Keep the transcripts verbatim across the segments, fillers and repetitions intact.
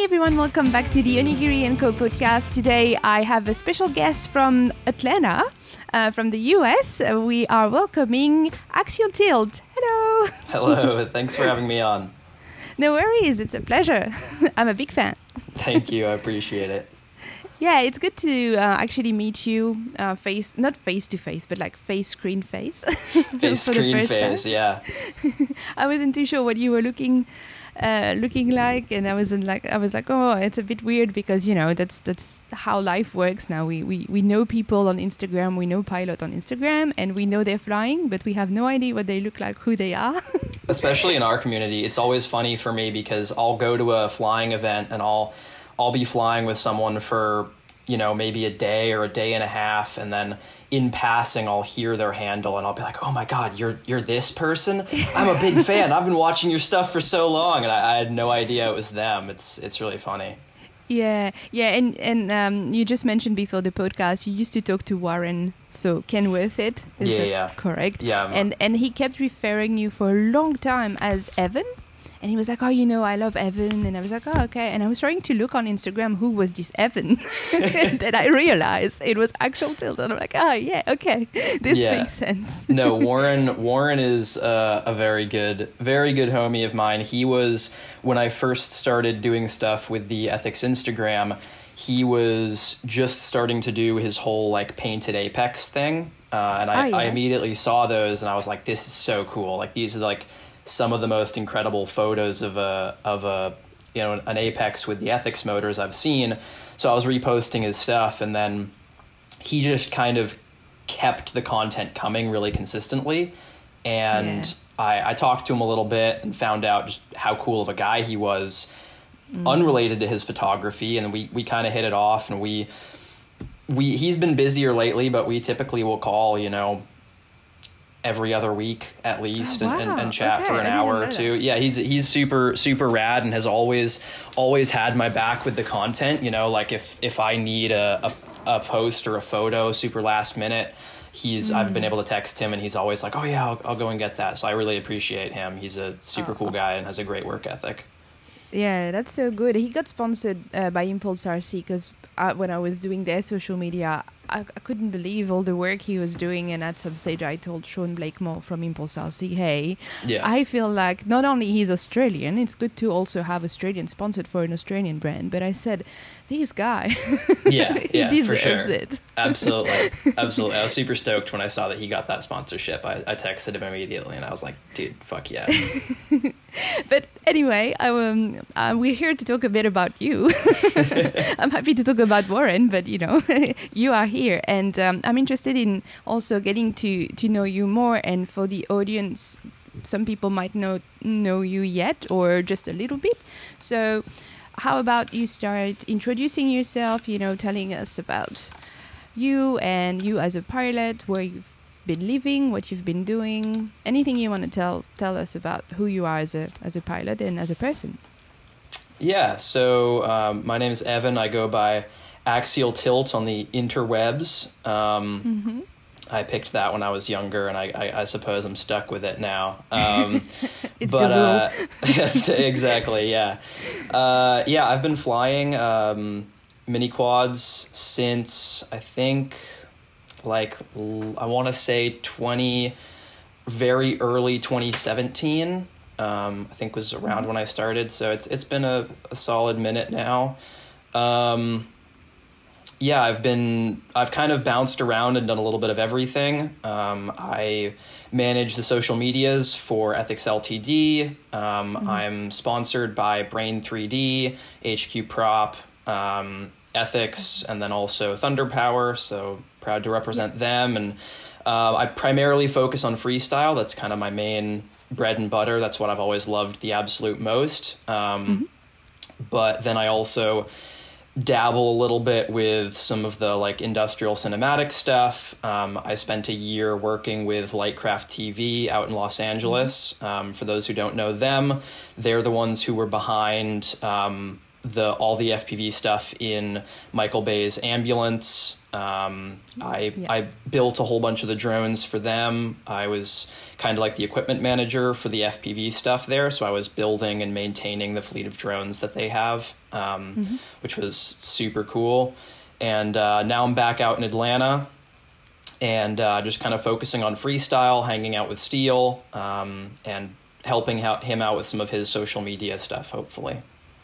everyone, welcome back to the Onigiri and Co podcast. Today I have a special guest from Atlanta, uh, from the U S. Uh, we are welcoming Axial Tilt. Hello. Hello, thanks for having me on. No worries, it's a pleasure. I'm a big fan. Thank you, I appreciate it. Yeah, it's good to uh, actually meet you uh, face, not face to face, but like face screen face. Face screen face, time. Yeah. I wasn't too sure what you were looking uh, looking like, and I wasn't like I was like, oh, it's a bit weird because you know that's that's how life works now. We we we know people on Instagram, we know pilot on Instagram, and we know they're flying, but we have no idea what they look like, who they are. Especially in our community, it's always funny for me because I'll go to a flying event and I'll I'll be flying with someone for, you know, maybe a day or a day and a half. And then in passing, I'll hear their handle and I'll be like, oh, my God, you're you're this person? I'm a big fan. I've been watching your stuff for so long. And I, I had no idea it was them. It's it's really funny. Yeah. Yeah. And, and um, you just mentioned before the podcast, you used to talk to Warren. So Kenworth it. Is yeah, that yeah. correct? Yeah. And, and he kept referring you for a long time as Evan. And he was like, oh, you know, I love Evan. And I was like, oh, okay. And I was trying to look on Instagram, who was this Evan? And then I realized it was Axial Tilt. And I'm like, oh, yeah, okay. This yeah. makes sense. No, Warren Warren is uh, a very good, very good homie of mine. He was, when I first started doing stuff with the Ethics Instagram, he was just starting to do his whole like painted Apex thing. Uh, and I, oh, yeah. I immediately saw those and I was like, this is so cool. Like these are like some of the most incredible photos of a of a you know an Apex with the Ethics motors I've seen. So I was reposting his stuff, and then he just kind of kept the content coming really consistently. And yeah. I, I talked to him a little bit and found out just how cool of a guy he was, mm. unrelated to his photography, and we we kind of hit it off. And we we he's been busier lately, but we typically will call, you know. every other week at least, oh, wow. and, and, and chat okay, for an hour or two. That. Yeah, he's he's super super rad and has always always had my back with the content. You know, like if if I need a a, a post or a photo super last minute, he's mm. I've been able to text him and he's always like, oh yeah, I'll, I'll go and get that. So I really appreciate him. He's a super oh. cool guy and has a great work ethic. Yeah, that's so good. He got sponsored uh, by Impulse R C because uh, when I was doing their social media, I, I couldn't believe all the work he was doing. And at some stage, I told Sean Blakemore from Impulse R C, hey, yeah. I feel like not only he's Australian, it's good to also have Australian sponsored for an Australian brand. But I said, this guy, yeah, he yeah, deserves for sure. it. Absolutely. Absolutely. I was super stoked when I saw that he got that sponsorship. I, I texted him immediately and I was like, dude, fuck yeah. But anyway, I, um, uh, we're here to talk a bit about you. I'm happy to talk about Warren, but you know, you are here. And um, I'm interested in also getting to, to know you more. And for the audience, some people might not know you yet or just a little bit. So how about you start introducing yourself, you know, telling us about you and you as a pilot, where you've been living, what you've been doing, anything you want to tell tell us about who you are as a as a pilot and as a person. Yeah, so um, my name is Evan. I go by Axial Tilt on the interwebs. Um, mm-hmm. I picked that when I was younger, and I, I, I suppose I'm stuck with it now. Um, it's but, the rule. Uh, yes, exactly, yeah. Uh, yeah, I've been flying um, mini quads since, I think, like, I want to say twenty, very early twenty seventeen. Um, I think was around mm-hmm. when I started. So it's it's been a, a solid minute now. Um, yeah, I've been I've kind of bounced around and done a little bit of everything. Um, I manage the social medias for Ethics Ltd. Um, mm-hmm. I'm sponsored by Brain three D, H Q Prop, um, Ethics, and then also Thunder Power. So proud to represent them. And uh, I primarily focus on freestyle. That's kind of my main bread and butter. That's what I've always loved the absolute most. Um, mm-hmm. But then I also dabble a little bit with some of the like industrial cinematic stuff. Um, I spent a year working with Lightcraft T V out in Los Angeles. Um, for those who don't know them, they're the ones who were behind um, the all the F P V stuff in Michael Bay's Ambulance. Um, I Yeah. I built a whole bunch of the drones for them. I was kind of like the equipment manager for the F P V stuff there, so I was building and maintaining the fleet of drones that they have, um, Mm-hmm. which was super cool. And uh, now I'm back out in Atlanta, and uh, just kind of focusing on freestyle, hanging out with Steele, um, and helping out him out with some of his social media stuff, hopefully.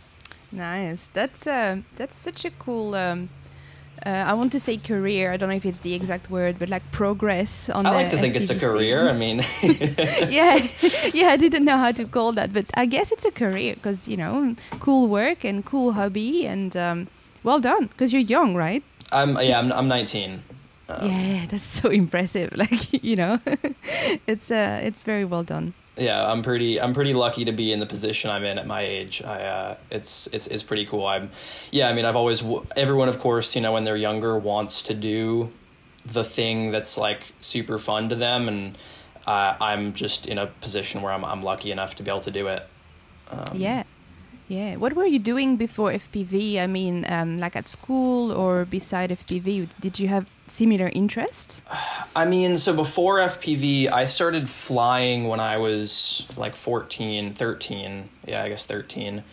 Nice. That's uh, that's such a cool. Um, uh, I want to say career. I don't know if it's the exact word, but like progress on. I the like to think F P V it's a career. I scene. mean, yeah, yeah. I didn't know how to call that, but I guess it's a career because you know, cool work and cool hobby, and um, well done because you're young, right? I'm yeah, I'm I'm nineteen. Um, Yeah, that's so impressive. Like you know, it's uh, it's very well done. Yeah, I'm pretty. I'm pretty lucky to be in the position I'm in at my age. I, uh, it's it's it's pretty cool. I'm, yeah. I mean, I've always everyone, of course, you know, when they're younger, wants to do the thing that's like super fun to them, and uh, I'm just in a position where I'm I'm lucky enough to be able to do it. Um, Yeah, yeah. What were you doing before F P V? I mean, um, like at school or beside F P V, did you have similar interests? I mean, so before F P V, I started flying when I was like fourteen, thirteen. Yeah, I guess thirteen.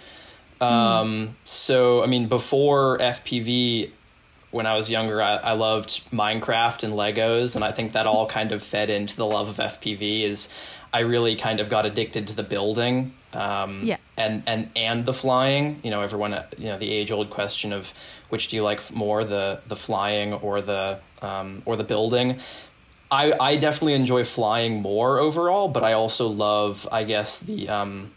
Um, so, I mean, before F P V, when I was younger, I, I loved Minecraft and Legos. And I think that all kind of fed into the love of F P V is I really kind of got addicted to the building. Um, Yeah. and, and, and the flying, you know, everyone, uh, you know, the age old question of which do you like more, the, the flying or the, um, or the building. I, I definitely enjoy flying more overall, but I also love, I guess, the, um,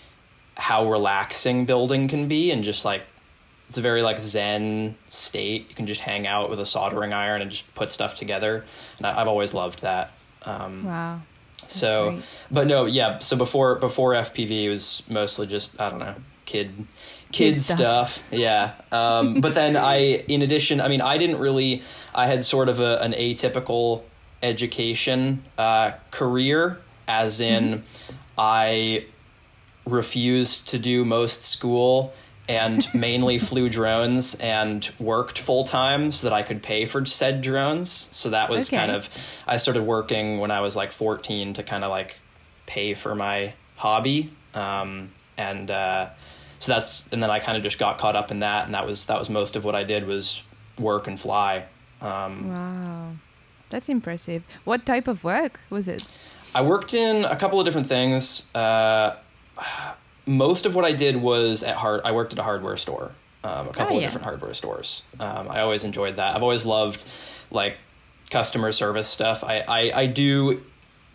how relaxing building can be, and just like, it's a very like Zen state. You can just hang out with a soldering iron and just put stuff together. And I, I've always loved that. Um, Wow. That's so, great. but no, yeah. So before before F P V, it was mostly just I don't know kid kid Kid stuff. stuff. Yeah. Um, but then I, in addition, I mean, I didn't really. I had sort of a, an atypical education uh, career, as in Mm-hmm. I refused to do most school and mainly flew drones and worked full time so that I could pay for said drones. So that was Okay. kind of, I started working when I was like fourteen to kind of like pay for my hobby. Um, and uh, so that's, and then I kind of just got caught up in that. And that was, that was most of what I did was work and fly. Um, Wow. That's impressive. What type of work was it? I worked in a couple of different things. Uh, most of what I did was at hard. I worked at a hardware store, um, a couple Oh, of yeah. different hardware stores. Um, I always enjoyed that. I've always loved like customer service stuff. I, I, I do.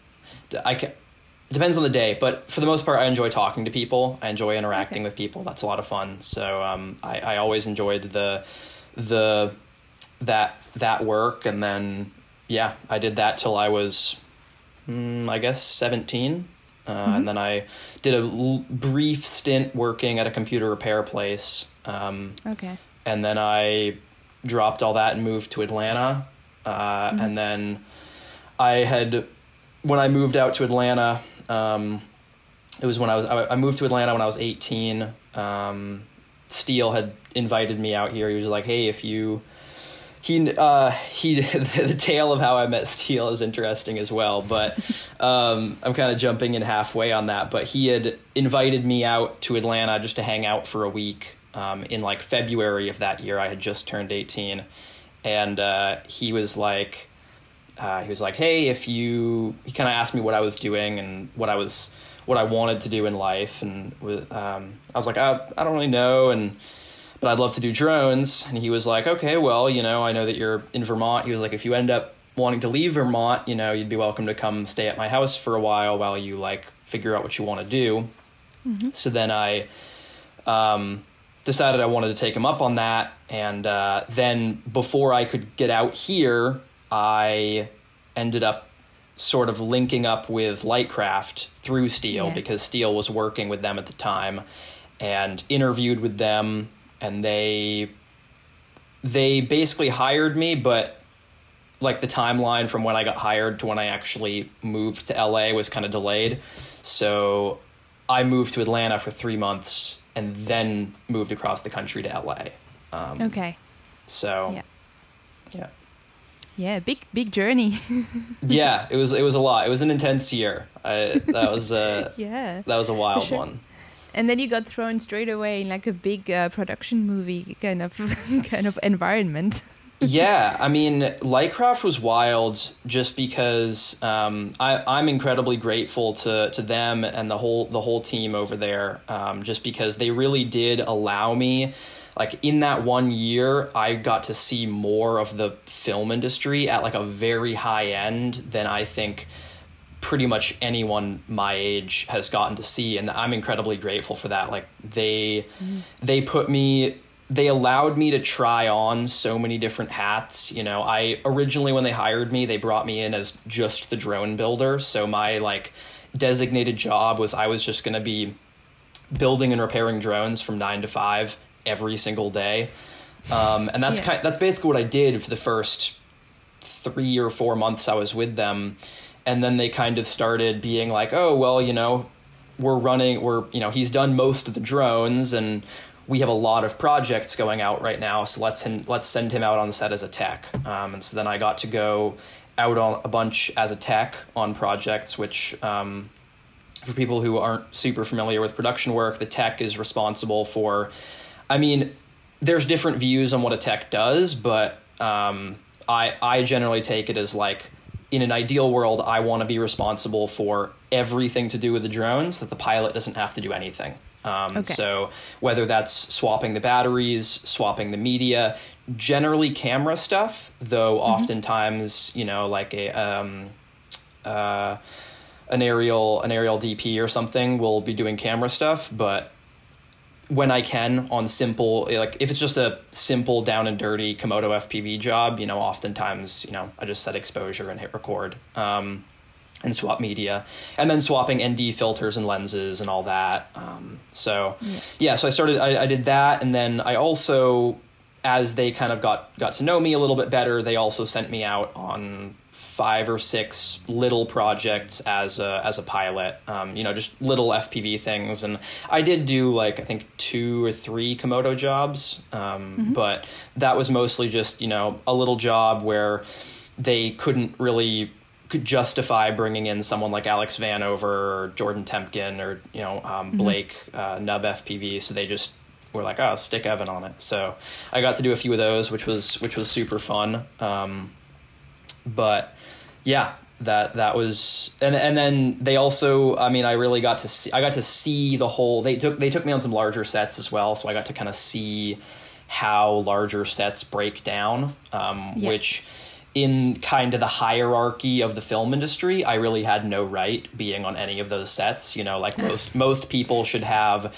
I can, depends on the day, but for the most part, I enjoy talking to people. I enjoy interacting Okay. with people. That's a lot of fun. So um, I, I always enjoyed the the that that work, and then yeah, I did that till I was. Mm, I guess seventeen. Uh, Mm-hmm. And then I did a l- brief stint working at a computer repair place. Um, Okay. and then I dropped all that and moved to Atlanta. Uh, Mm-hmm. And then I had, when I moved out to Atlanta, um, it was when I was, I, I moved to Atlanta when I was eighteen. Um, Steele had invited me out here. He was like, hey, if you, He, uh, he, the tale of how I met Steele is interesting as well, but um, I'm kind of jumping in halfway on that. But he had invited me out to Atlanta just to hang out for a week um, in like February of that year. I had just turned eighteen, and uh, he was like, uh, he was like, hey, if you, he kind of asked me what I was doing and what I was, what I wanted to do in life, and um, I was like, I, I don't really know, and. But I'd love to do drones. And he was like, okay, well, you know, I know that you're in Vermont. He was like, if you end up wanting to leave Vermont, you know, you'd be welcome to come stay at my house for a while while you like figure out what you want to do. Mm-hmm. So then I um, decided I wanted to take him up on that. And uh, then before I could get out here, I ended up sort of linking up with Lightcraft through Steele, Yeah. because Steele was working with them at the time, and interviewed with them. And they they basically hired me, but like the timeline from when I got hired to when I actually moved to L A was kind of delayed. So I moved to Atlanta for three months, and then moved across the country to L A. Um, Okay. So, Yeah. yeah. Yeah, big big journey. Yeah, it was it was a lot. It was an intense year. I, that was a Yeah. that was a wild sure. one. And then you got thrown straight away in like a big uh, production movie kind of kind of environment. Yeah, I mean, Lightcraft was wild just because um, I, I'm incredibly grateful to, to them and the whole the whole team over there, um, just because they really did allow me. Like in that one year, I got to see more of the film industry at like a very high end than I think pretty much anyone my age has gotten to see, and I'm incredibly grateful for that. Like they mm. they put me they allowed me to try on so many different hats. You know, I originally, when they hired me, they brought me in as just the drone builder. So my like designated job was I was just going to be building and repairing drones from nine to five every single day. Um, and that's yeah. kind that's basically what I did for the first three or four months I was with them. And then they kind of started being like, oh, well, you know, we're running, we're, you know, he's done most of the drones and we have a lot of projects going out right now, so let's him, let's send him out on the set as a tech. Um, and so then I got to go out on a bunch as a tech on projects, which um, for people who aren't super familiar with production work, the tech is responsible for, I mean, there's different views on what a tech does, but um, I I generally take it as like, in an ideal world, I want to be responsible for everything to do with the drones, that the pilot doesn't have to do anything. Um, okay. So whether that's swapping the batteries, swapping the media, generally camera stuff, though mm-hmm. oftentimes, you know, like a um, uh, an aerial an aerial D P or something will be doing camera stuff. But when I can on simple, like if it's just a simple down and dirty Komodo F P V job, you know, oftentimes, you know, I just set exposure and hit record. Um, and swap media, and then swapping N D filters and lenses and all that. Um, so yeah. yeah, so I started, I, I did that. And then I also, as they kind of got, got to know me a little bit better, they also sent me out on five or six little projects as a, as a pilot, um, you know, just little F P V things. And I did do like, I think two or three Komodo jobs. Um, mm-hmm. But that was mostly just, you know, a little job where they couldn't really could justify bringing in someone like Alex Vanover or Jordan Temkin or, you know, um, Blake, mm-hmm. uh, Nub F P V. So they just were like, oh, stick Evan on it. So I got to do a few of those, which was, which was super fun. Um, but yeah, that, that was, and, and then they also, I mean, I really got to see, I got to see the whole, they took, they took me on some larger sets as well. So I got to kind of see how larger sets break down, um, yeah. which, in kind of the hierarchy of the film industry, I really had no right being on any of those sets. You know, like most most people should have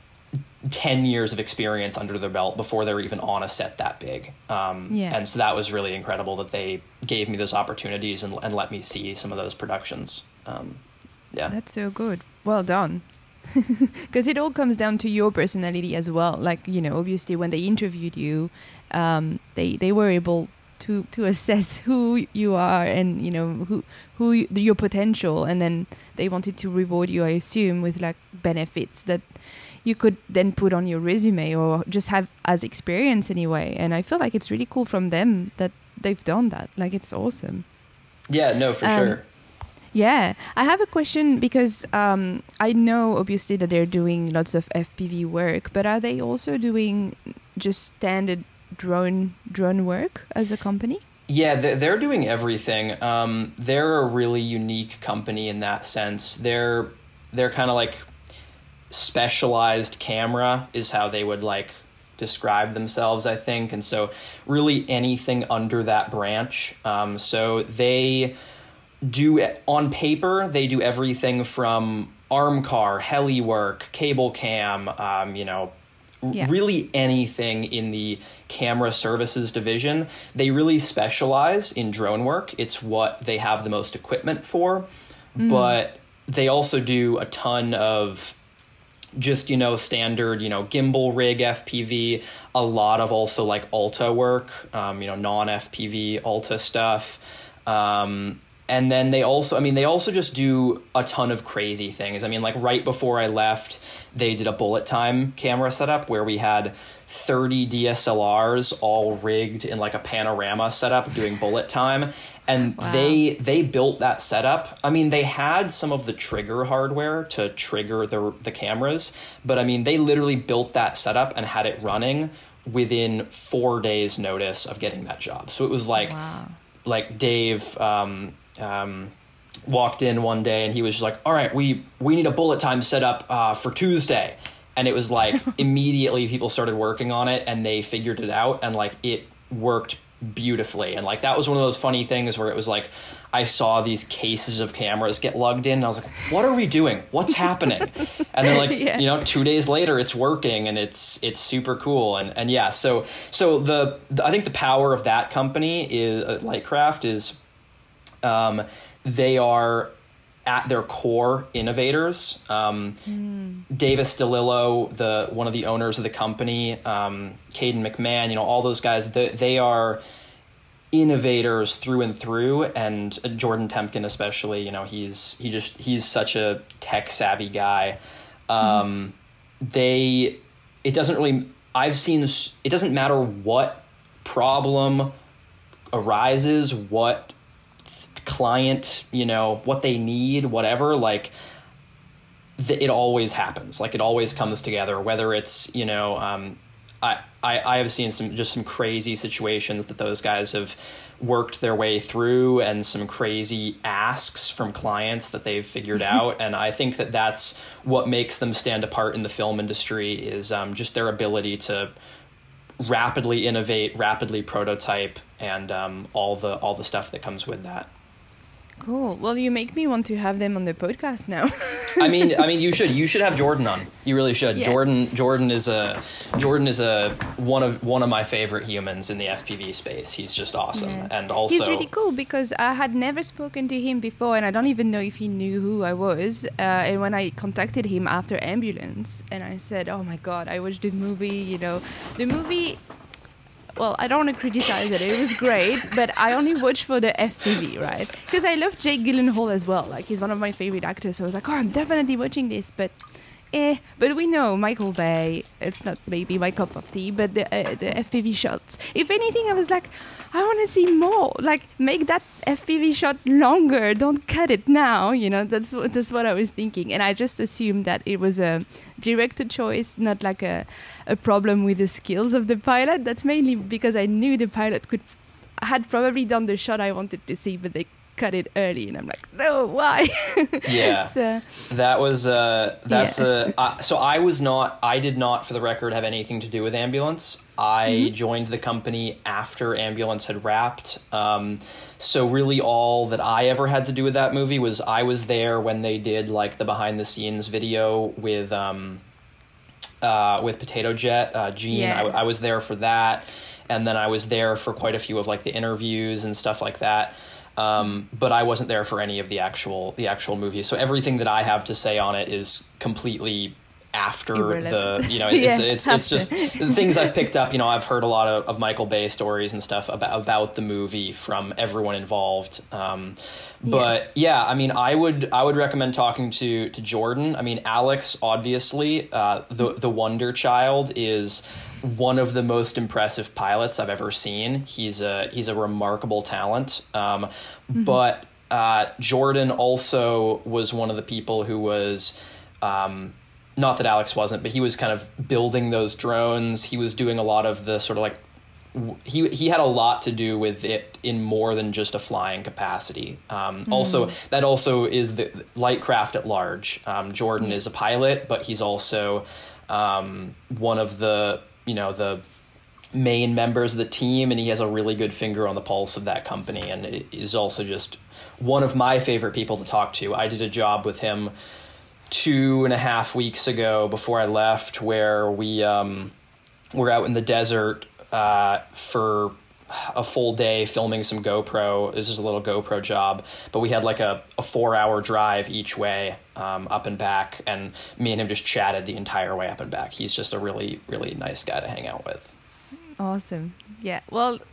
ten years of experience under their belt before they're even on a set that big. Um, yeah. And so that was really incredible that they gave me those opportunities and, and let me see some of those productions. Um, yeah. That's so good. Well done. Because it all comes down to your personality as well. Like, you know, obviously when they interviewed you, um, they, they were able to to assess who you are and, you know, who who you, your potential, and then they wanted to reward you, I assume, with like benefits that you could then put on your resume or just have as experience anyway. And I feel like it's really cool from them that they've done that. Like, it's awesome. Yeah, no, for um, sure. Yeah, I have a question because um, I know obviously that they're doing lots of F P V work, but are they also doing just standard drone drone work as a company? Yeah, they're, they're doing everything. Um, they're a really unique company in that sense. They're they're kind of like specialized camera is how they would like describe themselves, I think. And so really anything under that branch. Um, so they do, on paper, they do everything from arm car, heli work, cable cam, um, you know, Yeah. really anything in the camera services division. They really specialize in drone work. It's what they have the most equipment for. Mm. But they also do a ton of just, you know, standard, you know, gimbal rig F P V, a lot of also like Alta work, um, you know, non-F P V Alta stuff. Um, And then they also, I mean, they also just do a ton of crazy things. I mean, like right before I left, they did a bullet time camera setup where we had thirty D S L Rs all rigged in like a panorama setup doing bullet time. And wow. they they built that setup. I mean, they had some of the trigger hardware to trigger the the cameras, but I mean, they literally built that setup and had it running within four days notice of getting that job. So it was like, wow. like Dave um, um, walked in one day and he was just like, all right, we, we need a bullet time set up uh, for Tuesday. And it was like immediately people started working on it and they figured it out and like it worked beautifully. And like that was one of those funny things where it was like I saw these cases of cameras get lugged in and I was like, what are we doing? What's happening? And then like yeah. you know, two days later it's working and it's it's super cool. And and yeah, so so the, the I think the power of that company is uh, Lightcraft is um they are at their core innovators. Um, mm. Davis DeLillo, the one of the owners of the company, um, Caden McMahon, you know, all those guys, they, they are innovators through and through. And Jordan Temkin, especially, you know, he's he just he's such a tech savvy guy. Um, mm. They, it doesn't really. I've seen. It doesn't matter what problem arises, what client, you know, what they need, whatever, like th- it always happens. Like it always comes together, whether it's, you know, um, I, I, I have seen some, just some crazy situations that those guys have worked their way through and some crazy asks from clients that they've figured out. And I think that that's what makes them stand apart in the film industry is um, just their ability to rapidly innovate, rapidly prototype, and um, all the, all the stuff that comes with that. Cool. Well, you make me want to have them on the podcast now. I mean, I mean, you should. You should have Jordan on. You really should. Yeah. Jordan. Jordan is a. Jordan is a one of one of my favorite humans in the F P V space. He's just awesome, yeah. and also he's really cool because I had never spoken to him before, and I don't even know if he knew who I was. Uh, and when I contacted him after Ambulance, and I said, "Oh my God, I watched the movie." You know, the movie. Well, I don't want to criticize it. It was great, but I only watched for the F P V, right? Because I love Jake Gyllenhaal as well. Like, he's one of my favorite actors. So I was like, oh, I'm definitely watching this. But, eh. But we know Michael Bay. It's not maybe my cup of tea, but the uh, the F P V shots. If anything, I was like, I want to see more. Like, make that F P V shot longer. Don't cut it now. You know, that's what, that's what I was thinking. And I just assumed that it was a director choice, not like a, a problem with the skills of the pilot. That's mainly because I knew the pilot could had probably done the shot I wanted to see, but they cut it early, and I'm like, no, why? Yeah, so, that was uh, that's yeah. a. Uh, so I was not. I did not, for the record, have anything to do with Ambulance. I mm-hmm. joined the company after Ambulance had wrapped. Um, so really, all that I ever had to do with that movie was I was there when they did like the behind the scenes video with um, uh, with Potato Jet, uh, Gene. Yeah. I, I was there for that, and then I was there for quite a few of like the interviews and stuff like that. Um, but I wasn't there for any of the actual the actual movie. So everything that I have to say on it is completely after Irrelevant. the, you know, it's, yeah, it's, it's, it's just the things I've picked up. You know, I've heard a lot of, of Michael Bay stories and stuff about, about the movie from everyone involved. Um, but yes. yeah, I mean, I would, I would recommend talking to, to Jordan. I mean, Alex, obviously, uh, the, the Wonder Child is one of the most impressive pilots I've ever seen. He's a, he's a remarkable talent. Um, mm-hmm. but, uh, Jordan also was one of the people who was, um, not that Alex wasn't, but he was kind of building those drones. He was doing a lot of the sort of like, he he had a lot to do with it in more than just a flying capacity. Um, mm. Also, that also is the Lightcraft at large. Um, Jordan mm. is a pilot, but he's also um, one of the, you know, the main members of the team, and he has a really good finger on the pulse of that company, and is also just one of my favorite people to talk to. I did a job with him two and a half weeks ago before I left, where we um, were out in the desert uh, for a full day filming some GoPro. This is a little GoPro job, but we had like a, a four hour drive each way um, up and back, and me and him just chatted the entire way up and back. He's just a really, really nice guy to hang out with. Awesome. Yeah. Well,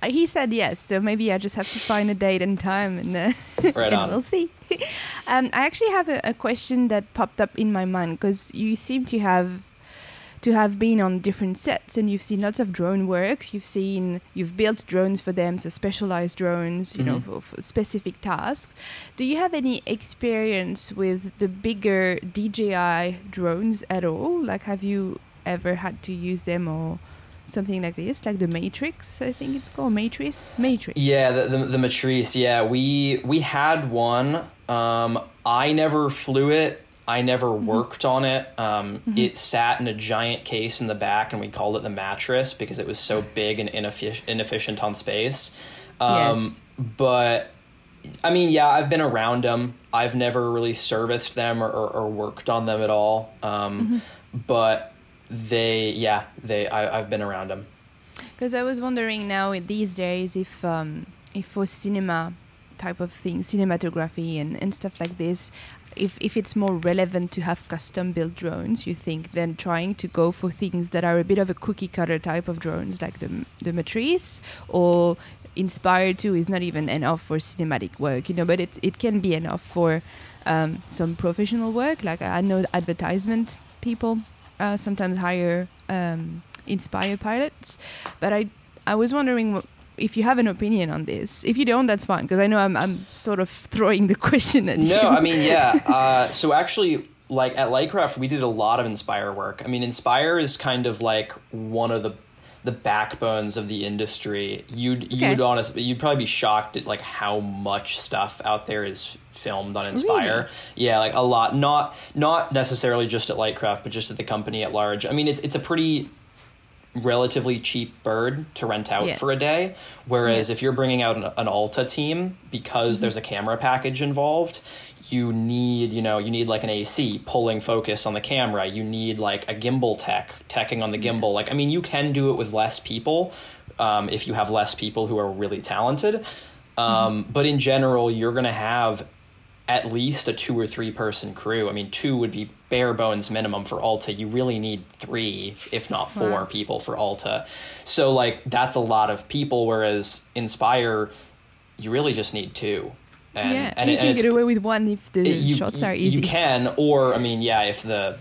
he said yes, so maybe I just have to find a date and time, and, uh, right and on. we'll see. um, I actually have a, a question that popped up in my mind, because you seem to have to have been on different sets, and you've seen lots of drone work. You've seen you've built drones for them, so specialized drones, you mm-hmm. know, for, for specific tasks. Do you have any experience with the bigger D J I drones at all? Like, have you ever had to use them or something like this, like the Matrix? I think it's called Matrix. Matrix. Yeah, the the, the Matrix. Yeah, we we had one. Um, I never flew it. I never mm-hmm. worked on it. Um, mm-hmm. It sat in a giant case in the back, and we called it the mattress because it was so big and ineffic- inefficient on space. Um, yes. But, I mean, yeah, I've been around them. I've never really serviced them or, or, or worked on them at all. Um, mm-hmm. But they, yeah, they. I, I've been around them. Because I was wondering now these days if, um, if for cinema type of thing, cinematography and, and stuff like this, if if it's more relevant to have custom built drones, you think, than trying to go for things that are a bit of a cookie cutter type of drones like the the Matrice, or Inspire two is not even enough for cinematic work, you know, but it, it can be enough for um, some professional work. Like I know advertisement people uh, sometimes hire um, Inspire pilots, but I I was wondering what, if you have an opinion on this. If you don't, that's fine, because I know I'm I'm sort of throwing the question at no, you. No, I mean, yeah. Uh, so actually, like at Lightcraft, we did a lot of Inspire work. I mean, Inspire is kind of like one of the the backbones of the industry. You'd okay. you'd honestly you'd probably be shocked at like how much stuff out there is filmed on Inspire. Really? Yeah, like a lot. Not not necessarily just at Lightcraft, but just at the company at large. I mean, it's it's a pretty relatively cheap bird to rent out yes. for a day, whereas yeah. if you're bringing out an, an Alta team, because mm-hmm. there's a camera package involved, you need you know you need like an A C pulling focus on the camera, you need like a gimbal tech teching on the gimbal. Like, I mean, you can do it with less people um, if you have less people who are really talented, um, mm-hmm. but in general you're gonna have at least a two or three person crew. I mean, two would be bare bones minimum for Alta. You really need three, if not four wow. people for Alta. So like that's a lot of people, whereas Inspire, you really just need two. And, yeah, and, you it, can and get away with one if the it, you, shots are easy. You can, or I mean, yeah, if the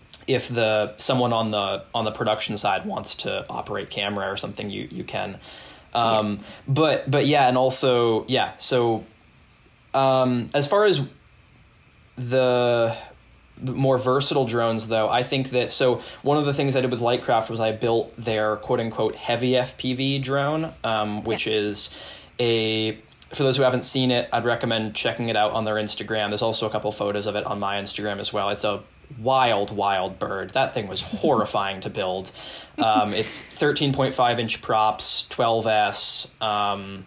if the someone on the on the production side wants to operate camera or something, you you can. Um, yeah. But but yeah, and also yeah, so. Um, as far as the, the more versatile drones, though, I think that, so one of the things I did with Lightcraft was I built their quote-unquote heavy F P V drone, um, which yeah. is a, for those who haven't seen it, I'd recommend checking it out on their Instagram. There's also a couple photos of it on my Instagram as well. It's a wild, wild bird. That thing was horrifying to build. Um, it's thirteen point five inch props, twelve S, um...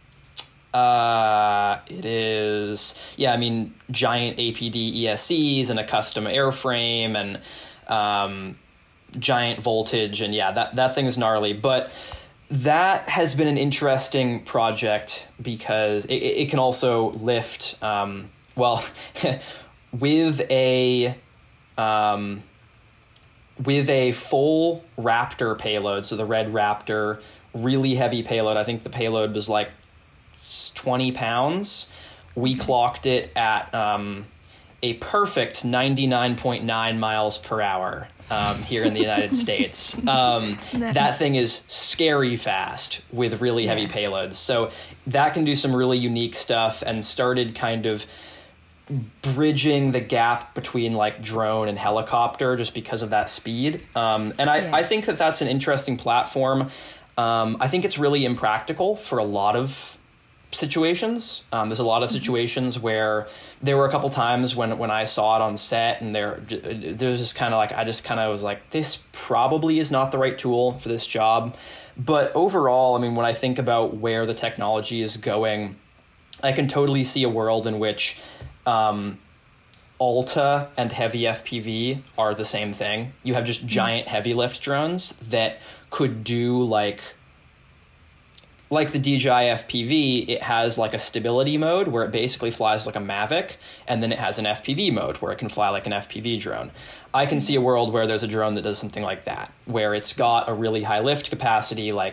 Uh, it is, yeah, I mean, giant A P D E S Cs and a custom airframe and um, giant voltage. And yeah, that, that thing is gnarly. But that has been an interesting project because it, it can also lift, um, well, with a... Um, with a full Raptor payload, so the red Raptor, really heavy payload. I think the payload was like twenty pounds. We clocked it at um, a perfect ninety-nine point nine miles per hour um, here in the United States. Um, nice. That thing is scary fast with really heavy yeah. payloads. So that can do some really unique stuff, and started kind of bridging the gap between like drone and helicopter just because of that speed. Um, and I, yeah. I think that that's an interesting platform. Um, I think it's really impractical for a lot of situations. Um, there's a lot of situations where there were a couple times when, when I saw it on set, and there, there's just kind of like, I just kind of was like, this probably is not the right tool for this job. But overall, I mean, when I think about where the technology is going, I can totally see a world in which um, Alta and heavy F P V are the same thing. You have just giant heavy lift drones that could do like, like the D J I F P V, it has like a stability mode where it basically flies like a Mavic, and then it has an F P V mode where it can fly like an F P V drone. I can see a world where there's a drone that does something like that, where it's got a really high lift capacity, like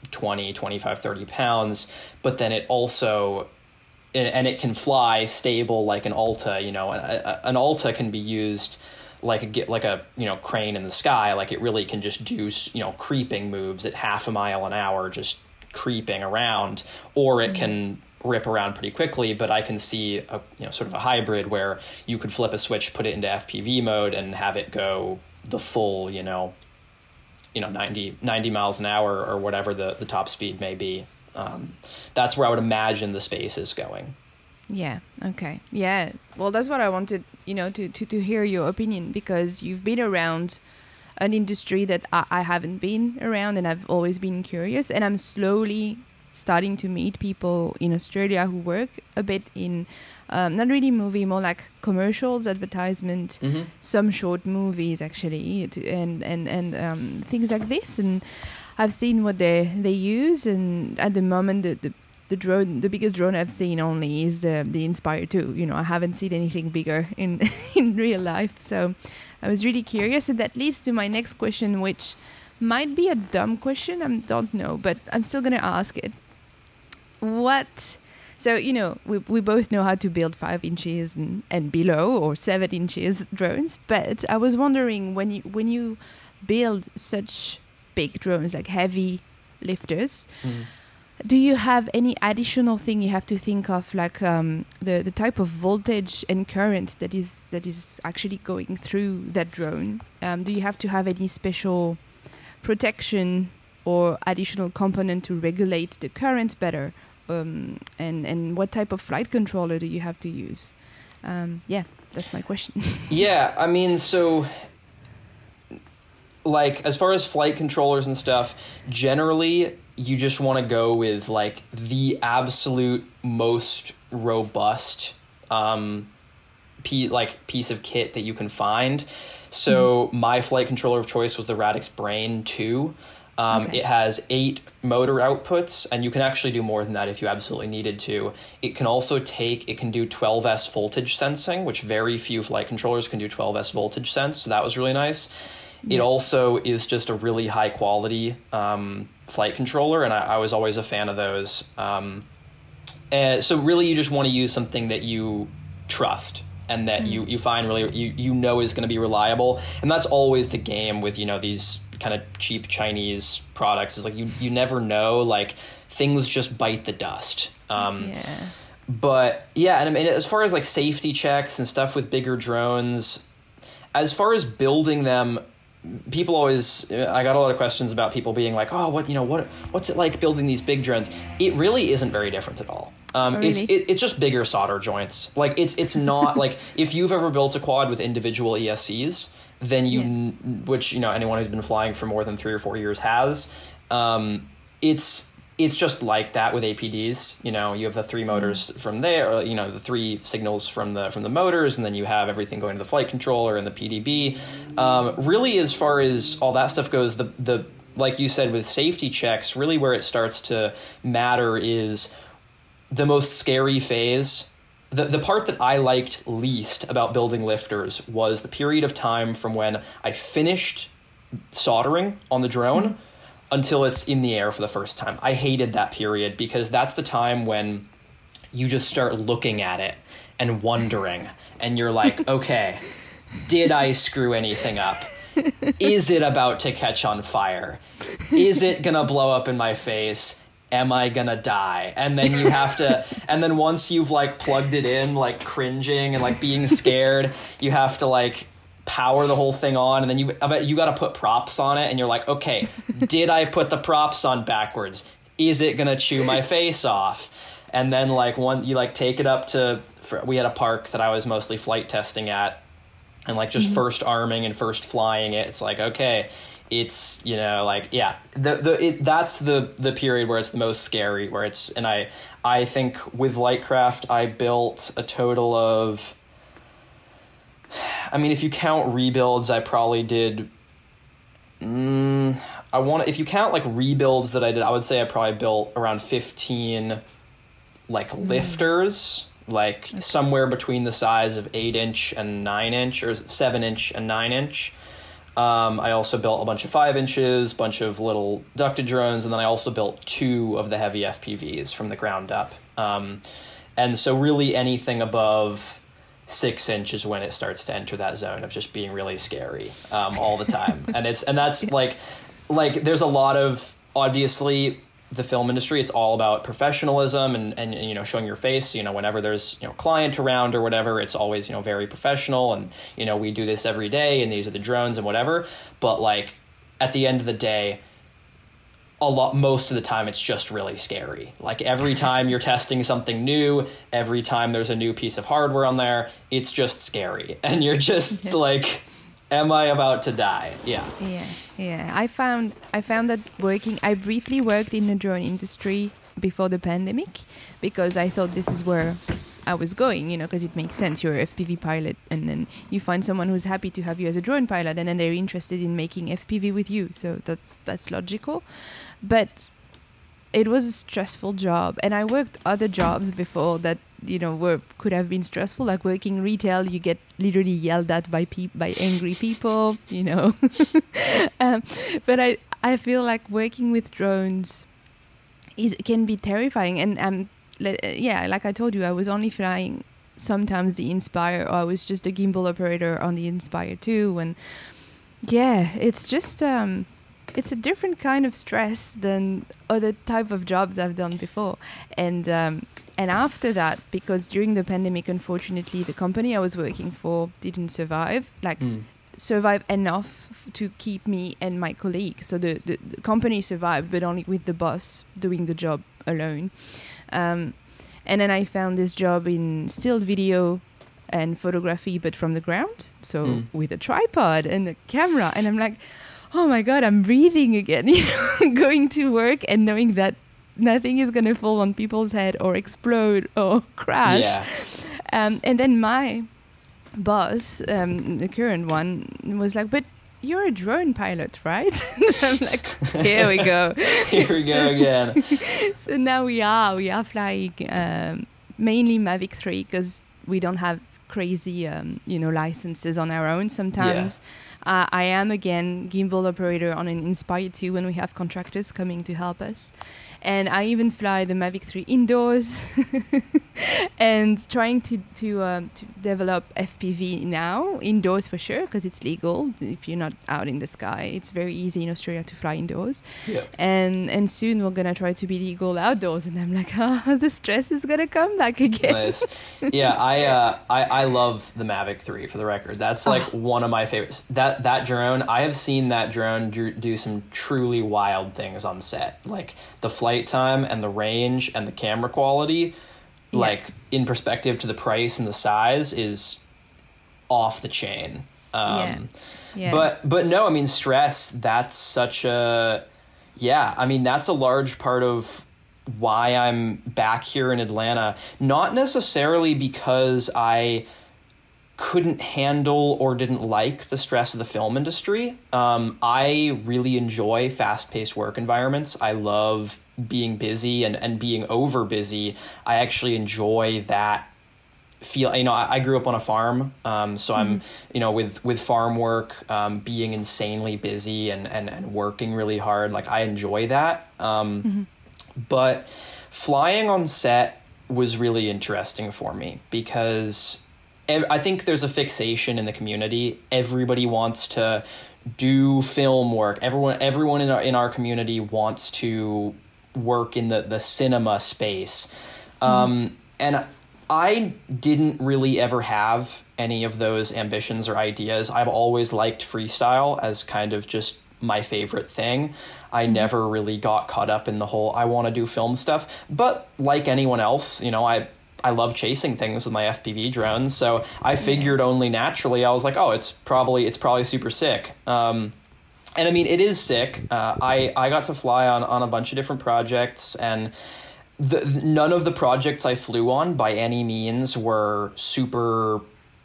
twenty, twenty-five, thirty pounds, but then it also, and it can fly stable like an Alta, you know, an Alta can be used like a, like a, you know, crane in the sky. Like it really can just do, you know, creeping moves at half a mile an hour, just creeping around, or it mm-hmm. can rip around pretty quickly. But I can see a, you know, sort of a hybrid where you could flip a switch, put it into F P V mode and have it go the full, you know, you know, ninety, ninety miles an hour or whatever the, the top speed may be. Um, that's where I would imagine the space is going. Yeah. Okay. Yeah. Well, that's what I wanted, you know, to, to, to hear your opinion, because you've been around an industry that I, I haven't been around, and I've always been curious, and I'm slowly starting to meet people in Australia who work a bit in, um, not really movie, more like commercials, advertisement, mm-hmm. some short movies actually, to, and, and, and um, things like this. And I've seen what they, they use, and at the moment the, the the drone, the biggest drone I've seen only is the the Inspire two. You know, I haven't seen anything bigger in in real life. So I was really curious, and that leads to my next question, which might be a dumb question. I don't know, but I'm still gonna ask it. What? So, you know, we we both know how to build five inches and, and below, or seven inches drones. But I was wondering, when you when you build such big drones, like heavy lifters, mm. do you have any additional thing you have to think of, like um, the the type of voltage and current that is that is actually going through that drone? Um, do you have to have any special protection or additional component to regulate the current better? Um, and and what type of flight controller do you have to use? Um, yeah, that's my question. Yeah, I mean, so like as far as flight controllers and stuff, generally you just want to go with like the absolute most robust um, p- like piece of kit that you can find. So mm-hmm. my flight controller of choice was the Radix Brain two. Um, okay. It has eight motor outputs, and you can actually do more than that if you absolutely needed to. It can also take, it can do twelve S voltage sensing, which very few flight controllers can do twelve S voltage sense, so that was really nice. Yeah. It also is just a really high quality um, flight controller, and I, I was always a fan of those. Um, and so really you just want to use something that you trust and that mm. you, you find really, you, you know is going to be reliable. And that's always the game with, you know, these kind of cheap Chinese products, is like you, you never know, like things just bite the dust. Um, yeah. But yeah, and I mean, as far as like safety checks and stuff with bigger drones, as far as building them, people always, I got a lot of questions about people being like, oh, what, you know, what, what's it like building these big drones? It really isn't very different at all. Um, oh, really? It's it, it's just bigger solder joints. Like it's it's not like if you've ever built a quad with individual E S Cs, then you, yeah. which you know anyone who's been flying for more than three or four years has, um, it's it's just like that with A P Ds. You know, you have the three motors mm. from there, or, you know, the three signals from the from the motors, and then you have everything going to the flight controller and the P D B. Um, really, as far as all that stuff goes, the the like you said with safety checks, really where it starts to matter is the most scary phase. The the part that I liked least about building lifters was the period of time from when I finished soldering on the drone mm-hmm. until it's in the air for the first time. I hated that period because that's the time when you just start looking at it and wondering, and you're like, okay, did I screw anything up? Is it about to catch on fire? Is it gonna blow up in my face? Am I gonna die? And then you have to, and then once you've like plugged it in, like cringing and like being scared, you have to like power the whole thing on, and then you, I bet you got to put props on it, and you're like, okay, did I put the props on backwards? Is it gonna chew my face off? And then like one, you like take it up to, for, we had a park that I was mostly flight testing at, and like just mm-hmm. first arming and first flying it. It's like, okay, it's, you know, like, yeah, the, the, it, that's the, the period where it's the most scary, where it's, and I, I think with Lightcraft, I built a total of, I mean, if you count rebuilds, I probably did, mm, I want to, if you count like rebuilds that I did, I would say I probably built around fifteen like mm. lifters, like okay. somewhere between the size of eight inch and nine inch or seven inch and nine inch. Um, I also built a bunch of five inches, bunch of little ducted drones, and then I also built two of the heavy F P Vs from the ground up. Um, and so really anything above six inches when it starts to enter that zone of just being really scary um, all the time. and it's and that's like like there's a lot of, obviously, the film industry, it's all about professionalism and, and, you know, showing your face. You know, whenever there's, you know, client around or whatever, it's always, you know, very professional. And, you know, we do this every day and these are the drones and whatever. But like at the end of the day, a lot, most of the time, it's just really scary. Like every time you're testing something new, every time there's a new piece of hardware on there, it's just scary. And you're just yeah. like, am I about to die? Yeah. Yeah. Yeah. I found, I found that working, I briefly worked in the drone industry before the pandemic because I thought this is where I was going, you know, because it makes sense. You're an F P V pilot and then you find someone who's happy to have you as a drone pilot and then they're interested in making F P V with you. So that's that's logical. But it was a stressful job. And I worked other jobs before that, you know, were could have been stressful. Like working retail, you get literally yelled at by pe- by angry people, you know. um, but I, I feel like working with drones is can be terrifying. And um, yeah, like I told you, I was only flying sometimes the Inspire, or I was just a gimbal operator on the Inspire two. And yeah, it's just um, it's a different kind of stress than other type of jobs I've done before. And um, and after that, because during the pandemic, unfortunately, the company I was working for didn't survive. Like. Mm. survive enough f- to keep me and my colleague. So the, the, the company survived, but only with the boss doing the job alone. Um, and then I found this job in still video and photography, but from the ground. So mm. with a tripod and a camera. And I'm like, oh my God, I'm breathing again. You know, going to work and knowing that nothing is going to fall on people's head or explode or crash. Yeah. Um, and then my... boss, um, the current one, was like, but you're a drone pilot, right? I'm like, here we go. Here we go so, again. So now we are, we are flying um, mainly Mavic three because we don't have crazy, um, you know, licenses on our own. Sometimes yeah. uh, I am, again, gimbal operator on an Inspire two when we have contractors coming to help us. And I even fly the Mavic three indoors and trying to to, um, to develop F P V now, indoors for sure, because it's legal. If you're not out in the sky, it's very easy in Australia to fly indoors. Yeah. And and soon we're going to try to be legal outdoors. And I'm like, oh, the stress is going to come back again. Nice. Yeah, I, uh, I I love the Mavic three, for the record. That's like oh. one of my favorites. That, that drone, I have seen that drone do, do some truly wild things on set. Like the flight time and the range and the camera quality, yeah. like in perspective to the price and the size, is off the chain. Um, yeah. Yeah. But but no, I mean, stress, that's such a, yeah, I mean, that's a large part of why I'm back here in Atlanta. Not necessarily because I couldn't handle or didn't like the stress of the film industry. Um, I really enjoy fast-paced work environments. I love being busy and, and being over busy. I actually enjoy that feel. You know, I, I grew up on a farm, um, so mm-hmm. I'm, you know, with, with farm work, um, being insanely busy and, and, and working really hard. Like, I enjoy that. Um, mm-hmm. But flying on set was really interesting for me because I think there's a fixation in the community. Everybody wants to do film work. Everyone, everyone in our in our community wants to work in the, the cinema space. Mm. Um, and I didn't really ever have any of those ambitions or ideas. I've always liked freestyle as kind of just my favorite thing. I mm. never really got caught up in the whole, I want to do film stuff. But like anyone else, you know, I... I love chasing things with my F P V drones, so I figured only naturally, I was like, oh, it's probably it's probably super sick. Um, and I mean, it is sick. Uh, I, I got to fly on, on a bunch of different projects, and the, the, none of the projects I flew on by any means were super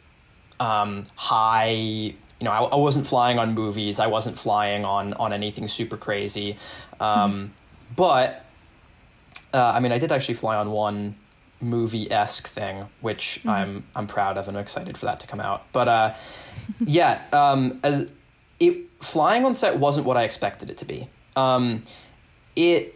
um, high. You know, I, I wasn't flying on movies. I wasn't flying on, on anything super crazy. Um, mm. But, uh, I mean, I did actually fly on one movie-esque thing, which mm-hmm. I'm I'm proud of and excited for that to come out. But uh, yeah, um, as it flying on set wasn't what I expected it to be. Um, it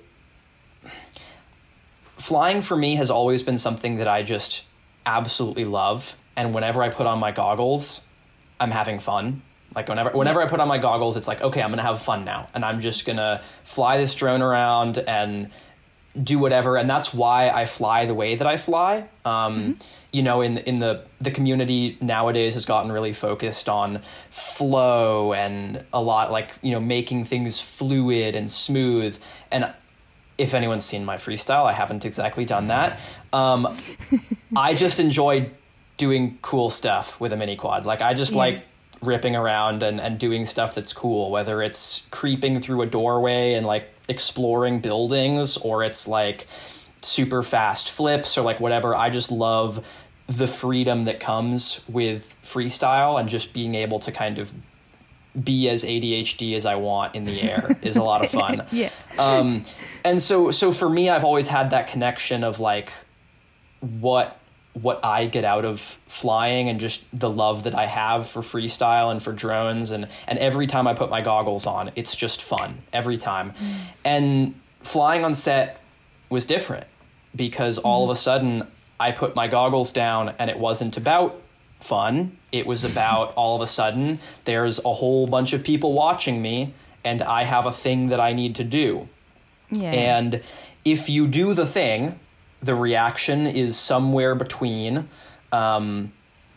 flying for me has always been something that I just absolutely love, and whenever I put on my goggles, I'm having fun. Like whenever whenever I put on my goggles, it's like, okay, I'm gonna have fun now, and I'm just gonna fly this drone around and do whatever. And that's why I fly the way that I fly. Um, mm-hmm. You know, in in the the community nowadays has gotten really focused on flow and a lot like, you know, making things fluid and smooth. And if anyone's seen my freestyle, I haven't exactly done that. Um, I just enjoy doing cool stuff with a mini quad. Like I just yeah. like ripping around and, and doing stuff that's cool, whether it's creeping through a doorway and like exploring buildings, or it's like super fast flips or like whatever. I just love the freedom that comes with freestyle, and just being able to kind of be as A D H D as I want in the air is a lot of fun. yeah. Um, and so, so for me, I've always had that connection of like what, what I get out of flying, and just the love that I have for freestyle and for drones. And, and every time I put my goggles on, it's just fun every time. Mm. And flying on set was different, because all mm. of a sudden I put my goggles down and it wasn't about fun. It was about all of a sudden there's a whole bunch of people watching me, and I have a thing that I need to do. Yeah. And if you do the thing, the reaction is somewhere between um,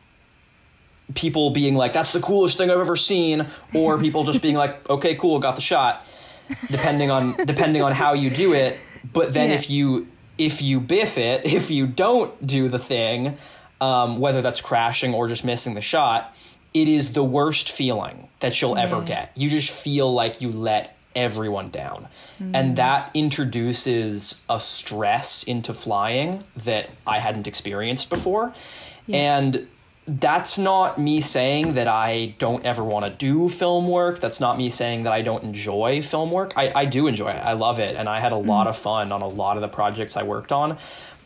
people being like, that's the coolest thing I've ever seen, or people just being like, okay, cool, got the shot, depending on depending on how you do it. But then yeah. if you if you biff it, if you don't do the thing, um, whether that's crashing or just missing the shot, it is the worst feeling that you'll yeah. ever get. You just feel like you let everyone down. Mm. And that introduces a stress into flying that I hadn't experienced before. Yeah. And that's not me saying that I don't ever want to do film work. That's not me saying that I don't enjoy film work. I, I do enjoy it. I love it. And I had a mm. lot of fun on a lot of the projects I worked on.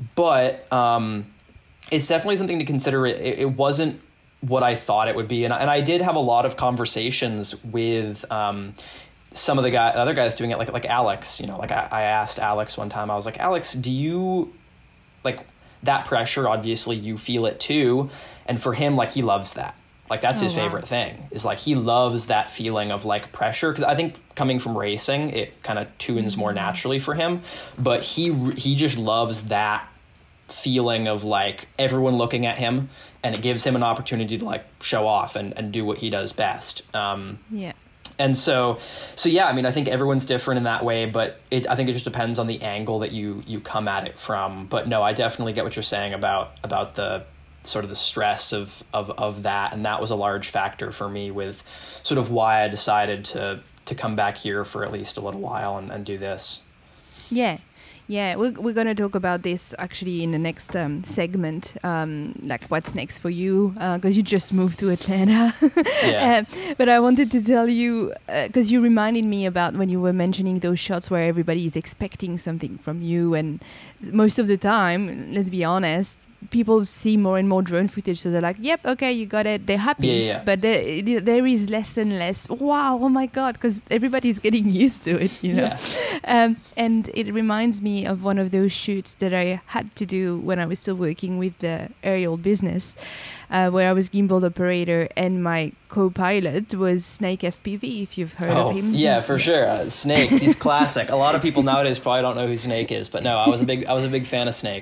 But um, it's definitely something to consider. It, it wasn't what I thought it would be. And, and I did have a lot of conversations with um, some of the guy, other guys doing it, like like Alex. You know, like I, I asked Alex one time, I was like, Alex, do you, like, that pressure, obviously you feel it too. And for him, like, he loves that. Like, that's oh, his favorite wow. thing, is like, he loves that feeling of like pressure. Cause I think coming from racing, it kind of tunes mm-hmm. more naturally for him, but he, he just loves that feeling of like everyone looking at him, and it gives him an opportunity to like show off and, and do what he does best. Um, yeah. And so, so yeah, I mean, I think everyone's different in that way, but it, I think it just depends on the angle that you, you come at it from. But no, I definitely get what you're saying about, about the sort of the stress of, of, of that. And that was a large factor for me with sort of why I decided to, to come back here for at least a little while and, and do this. Yeah. Yeah, we're, we're going to talk about this actually in the next um, segment, um, like what's next for you, because uh, you just moved to Atlanta. yeah. uh, but I wanted to tell you, because uh, you reminded me about when you were mentioning those shots where everybody is expecting something from you. And most of the time, let's be honest, people see more and more drone footage, so they're like, yep, okay, you got it, they're happy. Yeah, yeah. But there, there is less and less, wow, oh my god, because everybody's getting used to it, you know. Yeah. Um, and it reminds me of one of those shoots that I had to do when I was still working with the aerial business, uh, where I was gimbal operator, and my co-pilot was Snake F P V, if you've heard oh, of him. Yeah, for sure. Uh, Snake, he's classic. A lot of people nowadays probably don't know who Snake is, but no, I was a big I was a big fan of Snake.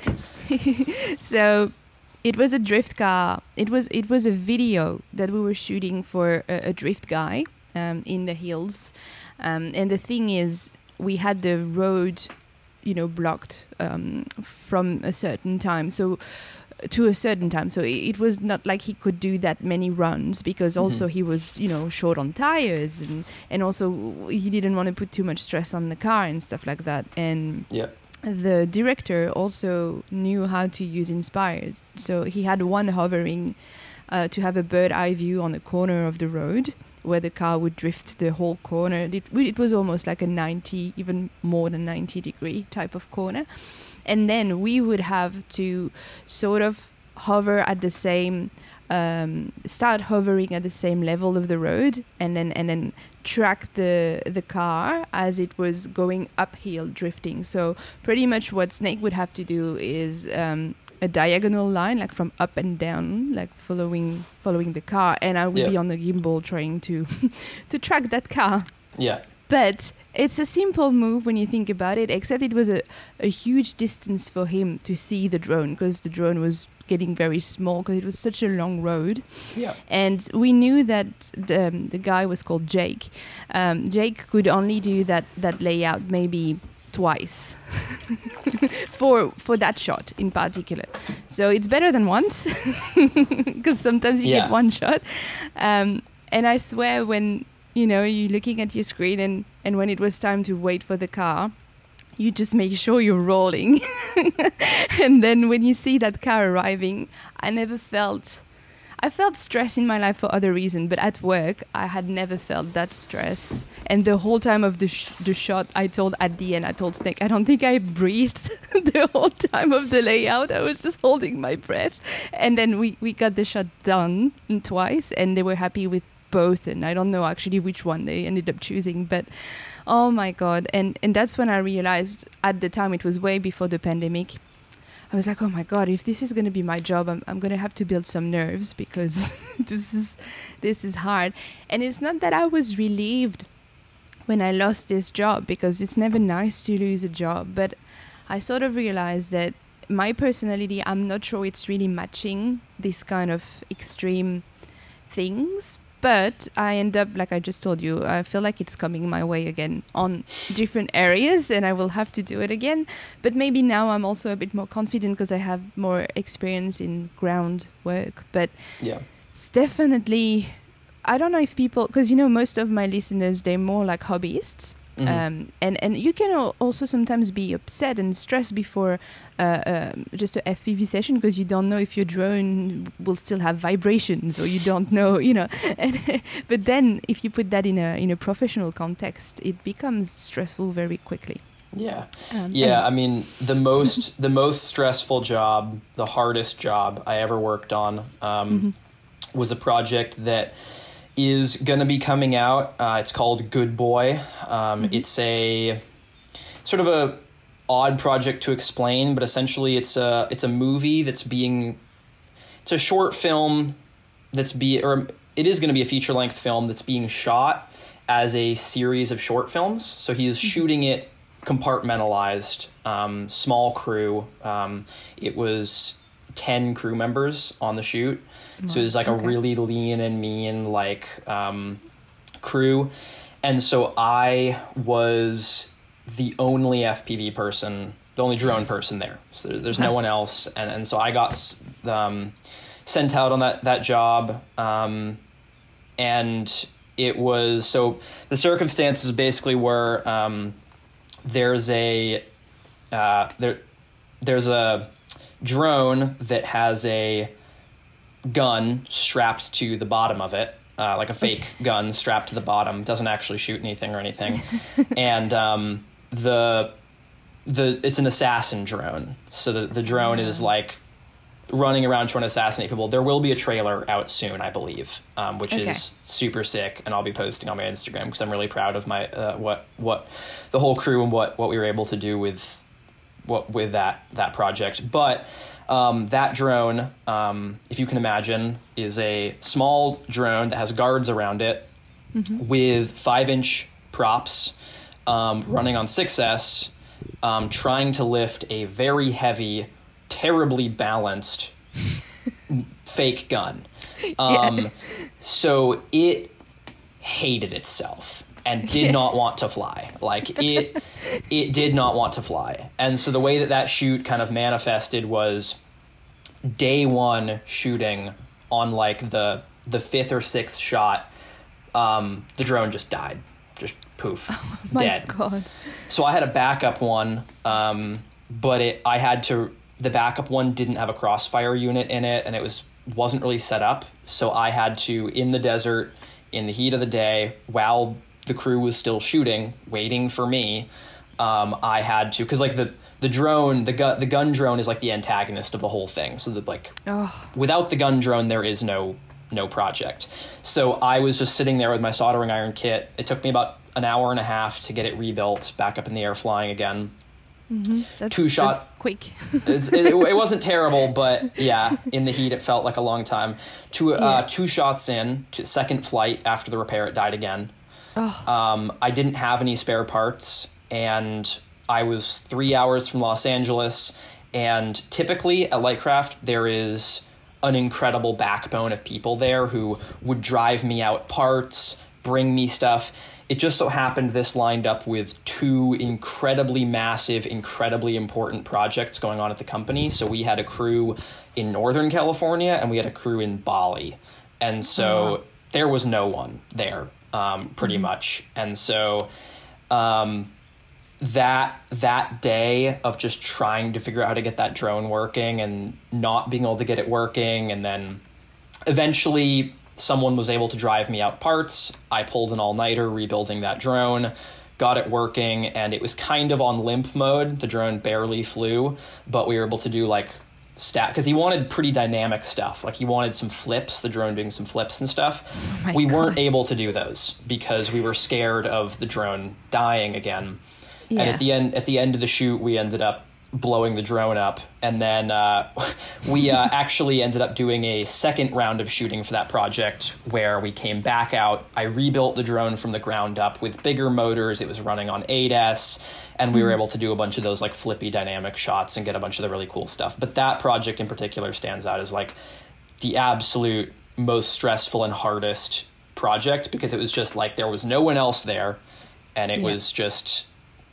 So it was a drift car. It was it was a video that we were shooting for a, a drift guy um, in the hills. Um, and the thing is, we had the road, you know, blocked um, from a certain time. So to a certain time. So it was not like he could do that many runs, because also mm-hmm. he was, you know, short on tires, and, and also he didn't want to put too much stress on the car and stuff like that. And yeah. the director also knew how to use Inspired. So he had one hovering uh, to have a bird eye view on the corner of the road where the car would drift the whole corner. It, it was almost like a ninety, even more than ninety degree type of corner. And then we would have to sort of hover at the same um, start hovering at the same level of the road, and then and then track the the car as it was going uphill, drifting. So pretty much what Snake would have to do is um, a diagonal line, like from up and down, like following following the car, and I would Yeah. be on the gimbal trying to to track that car. Yeah. But it's a simple move when you think about it, except it was a, a huge distance for him to see the drone, because the drone was getting very small because it was such a long road. Yeah. And we knew that the, um, the guy was called Jake. Um, Jake could only do that, that layout maybe twice for for that shot in particular. So it's better than once, because sometimes you Yeah. get one shot. Um, and I swear when... You know, you're looking at your screen, and, and when it was time to wait for the car, you just make sure you're rolling. And then when you see that car arriving, I never felt... I felt stress in my life for other reasons, but at work, I had never felt that stress. And the whole time of the sh- the shot, I told at the end, I told Snake, I don't think I breathed the whole time of the layout. I was just holding my breath. And then we, we got the shot done twice, and they were happy with both, and I don't know actually which one they ended up choosing, but oh my god. And and that's when I realized, at the time, it was way before the pandemic, I was like, oh my god, if this is going to be my job, I'm I'm going to have to build some nerves, because this is this is hard. And it's not that I was relieved when I lost this job, because it's never nice to lose a job, but I sort of realized that my personality, I'm not sure it's really matching this kind of extreme things. But I end up, like I just told you, I feel like it's coming my way again on different areas, and I will have to do it again. But maybe now I'm also a bit more confident because I have more experience in ground work. But Yeah. it's definitely, I don't know if people, because, you know, most of my listeners, they're more like hobbyists. Mhm. Um, and, and you can al- also sometimes be upset and stressed before uh, um just a F P V session, because you don't know if your drone will still have vibrations, or you don't know, you know. And but then if you put that in a in a professional context, it becomes stressful very quickly. Yeah. Um, Yeah, anyway. I mean, the most the most stressful job, the hardest job I ever worked on, um, Mhm. was a project that is going to be coming out. Uh, it's called Good Boy. Um, Mhm. It's a sort of a odd project to explain, but essentially it's a it's a movie that's being it's a short film that's be or it is going to be a feature length film that's being shot as a series of short films. So he is shooting it compartmentalized, um, small crew. Um, it was ten crew members on the shoot. So it was like Okay. a really lean and mean like um, crew. And so I was the only F P V person, the only drone person there. So there, there's no one else. And, and so I got um, sent out on that, that job. Um, and it was, so the circumstances basically were um, there's a, uh, there, there's a drone that has a gun strapped to the bottom of it, uh, like a fake okay. gun strapped to the bottom, doesn't actually shoot anything or anything. And um, the the it's an assassin drone, so the, the drone yeah. is like running around trying to assassinate people. There will be a trailer out soon, I believe, um, which okay. is super sick, and I'll be posting on my Instagram because I'm really proud of my uh, what what the whole crew and what what we were able to do with what with that that project. But Um, that drone, um, if you can imagine, is a small drone that has guards around it mm-hmm. with five-inch props um, running on six S, um, trying to lift a very heavy, terribly balanced fake gun. Um, yeah. So it hated itself and did yeah. not want to fly. Like, it it did not want to fly. And so the way that that shoot kind of manifested was day one shooting on, like, the the fifth or sixth shot, um, the drone just died. Just poof, oh my dead. God. So I had a backup one, um, but it I had to... The backup one didn't have a crossfire unit in it, and it was wasn't really set up. So I had to, in the desert, in the heat of the day, while the crew was still shooting, waiting for me, um, I had to, because like the, the drone, the gun, the gun drone is like the antagonist of the whole thing. So that like, Oh. without the gun drone, there is no no project. So I was just sitting there with my soldering iron kit. It took me about an hour and a half to get it rebuilt, back up in the air, flying again. Mm-hmm. That's, Two shot. that's quick. it's, it, it wasn't terrible, but yeah, in the heat, it felt like a long time. Two uh, Yeah. two shots in, to second flight after the repair, it died again. Oh. Um, I didn't have any spare parts, and I was three hours from Los Angeles. And typically at Lightcraft, there is an incredible backbone of people there who would drive me out parts, bring me stuff. It just so happened this lined up with two incredibly massive, incredibly important projects going on at the company. So we had a crew in Northern California and we had a crew in Bali. And so Oh. there was no one there, um, pretty Mm-hmm. much. And so um, that that day of just trying to figure out how to get that drone working and not being able to get it working, and then eventually someone was able to drive me out parts. I pulled an all-nighter rebuilding that drone, got it working, and it was kind of on limp mode. The drone barely flew, but we were able to do like stat, because he wanted pretty dynamic stuff. Like he wanted some flips, the drone doing some flips and stuff. Oh my we weren't God. able to do those because we were scared of the drone dying again. Yeah. And at the end, at the end of the shoot, we ended up blowing the drone up, and then uh, we uh, actually ended up doing a second round of shooting for that project, where we came back out. I rebuilt the drone from the ground up with bigger motors. It was running on eight S, and we were able to do a bunch of those like flippy dynamic shots and get a bunch of the really cool stuff. But that project in particular stands out as like the absolute most stressful and hardest project, because it was just like there was no one else there, and it Yeah. was just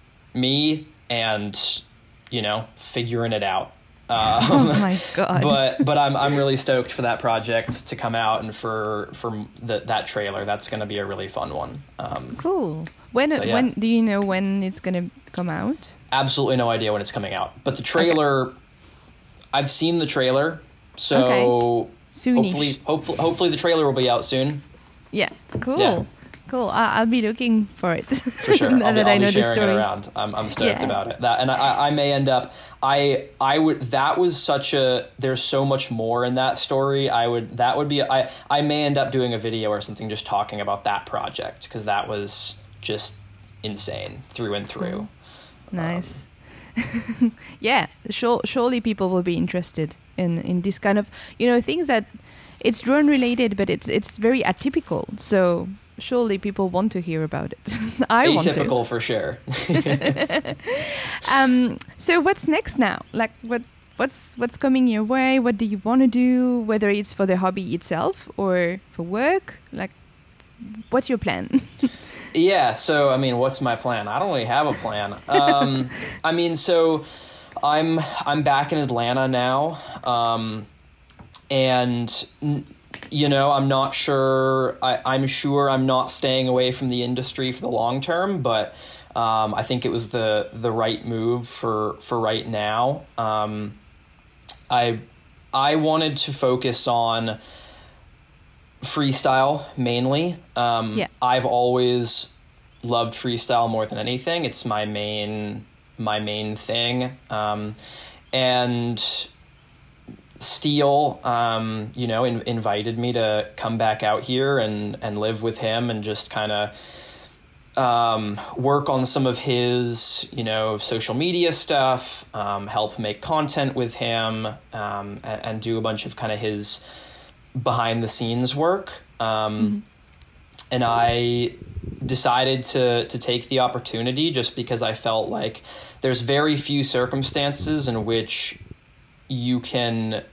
me and, you know, figuring it out. Um, Oh my God. But but I'm I'm really stoked for that project to come out, and for for the, that trailer. That's going to be a really fun one. Um, Cool. When But yeah. when do you know when it's gonna come out? absolutely no idea when it's coming out. But the trailer, I've seen the trailer, so Okay. Soonish. hopefully hopefully hopefully the trailer will be out soon. Yeah. Cool. Yeah. Cool. I- I'll be looking for it. For sure. now I'll be, that I'll I know be the sharing story. it around. I'm, I'm stoked Yeah. about it. That, and I, I may end up, I, I would, that was such a, there's so much more in that story. I would, that would be, I, I may end up doing a video or something just talking about that project, because that was just insane through and through. Nice. Yeah, sure, surely people will be interested in, in this kind of, you know, things that it's drone related, but it's it's very atypical. So surely people want to hear about it. I want to. Atypical for sure. Um, so what's next now? Like what what's what's coming your way? What do you want to do? Whether it's for the hobby itself or for work? Like, what's your plan? Yeah, so I mean, what's my plan? I don't really have a plan. Um, I mean, so I'm I'm back in Atlanta now, um, and n- you know, I'm not sure. I, I'm sure I'm not staying away from the industry for the long term, but um, I think it was the the right move for for right now. Um, I I wanted to focus on freestyle mainly. Um, Yeah. I've always loved freestyle more than anything. It's my main my main thing. Um, and Steele, um, you know, in, invited me to come back out here and, and live with him and just kind of um, work on some of his, you know, social media stuff, um, help make content with him, um, and, and do a bunch of kind of his behind the scenes work. Um, and I decided to, to take the opportunity just because I felt like there's very few circumstances in which you can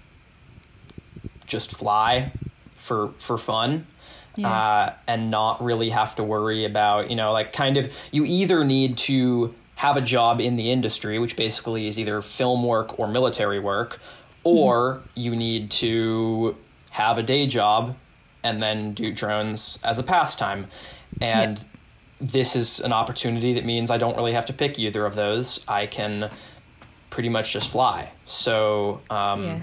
just fly for, for fun. Yeah. Uh, and not really have to worry about, you know, like kind of, you either need to have a job in the industry, which basically is either film work or military work, or mm-hmm. you need to have a day job and then do drones as a pastime. And Yep. this is an opportunity that means I don't really have to pick either of those. I can pretty much just fly. So um, Yeah.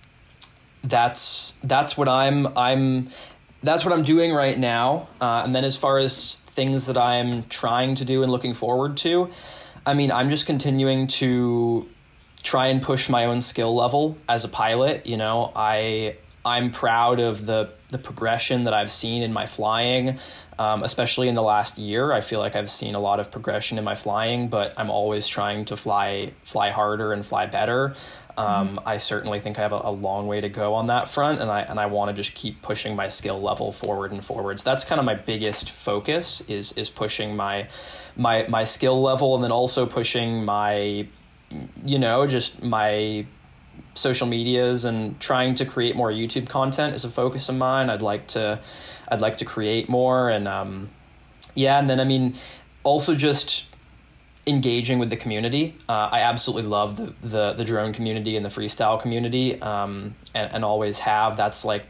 that's that's what I'm I'm that's what I'm doing right now. Uh, and then as far as things that I'm trying to do and looking forward to, I mean, I'm just continuing to try and push my own skill level as a pilot. You know, I I'm proud of the the progression that I've seen in my flying, um, especially in the last year. I feel like I've seen a lot of progression in my flying, but I'm always trying to fly fly harder and fly better. Um, mm-hmm. I certainly think I have a, a long way to go on that front, and I and I want to just keep pushing my skill level forward and forwards. That's kind of my biggest focus is is pushing my my my skill level, and then also pushing my, you know, just my social medias and trying to create more YouTube content is a focus of mine. I'd like to I'd like to create more, and um, yeah, and then I mean also just engaging with the community. Uh, I absolutely love the, the, the drone community and the freestyle community, um, and, and always have. That's like,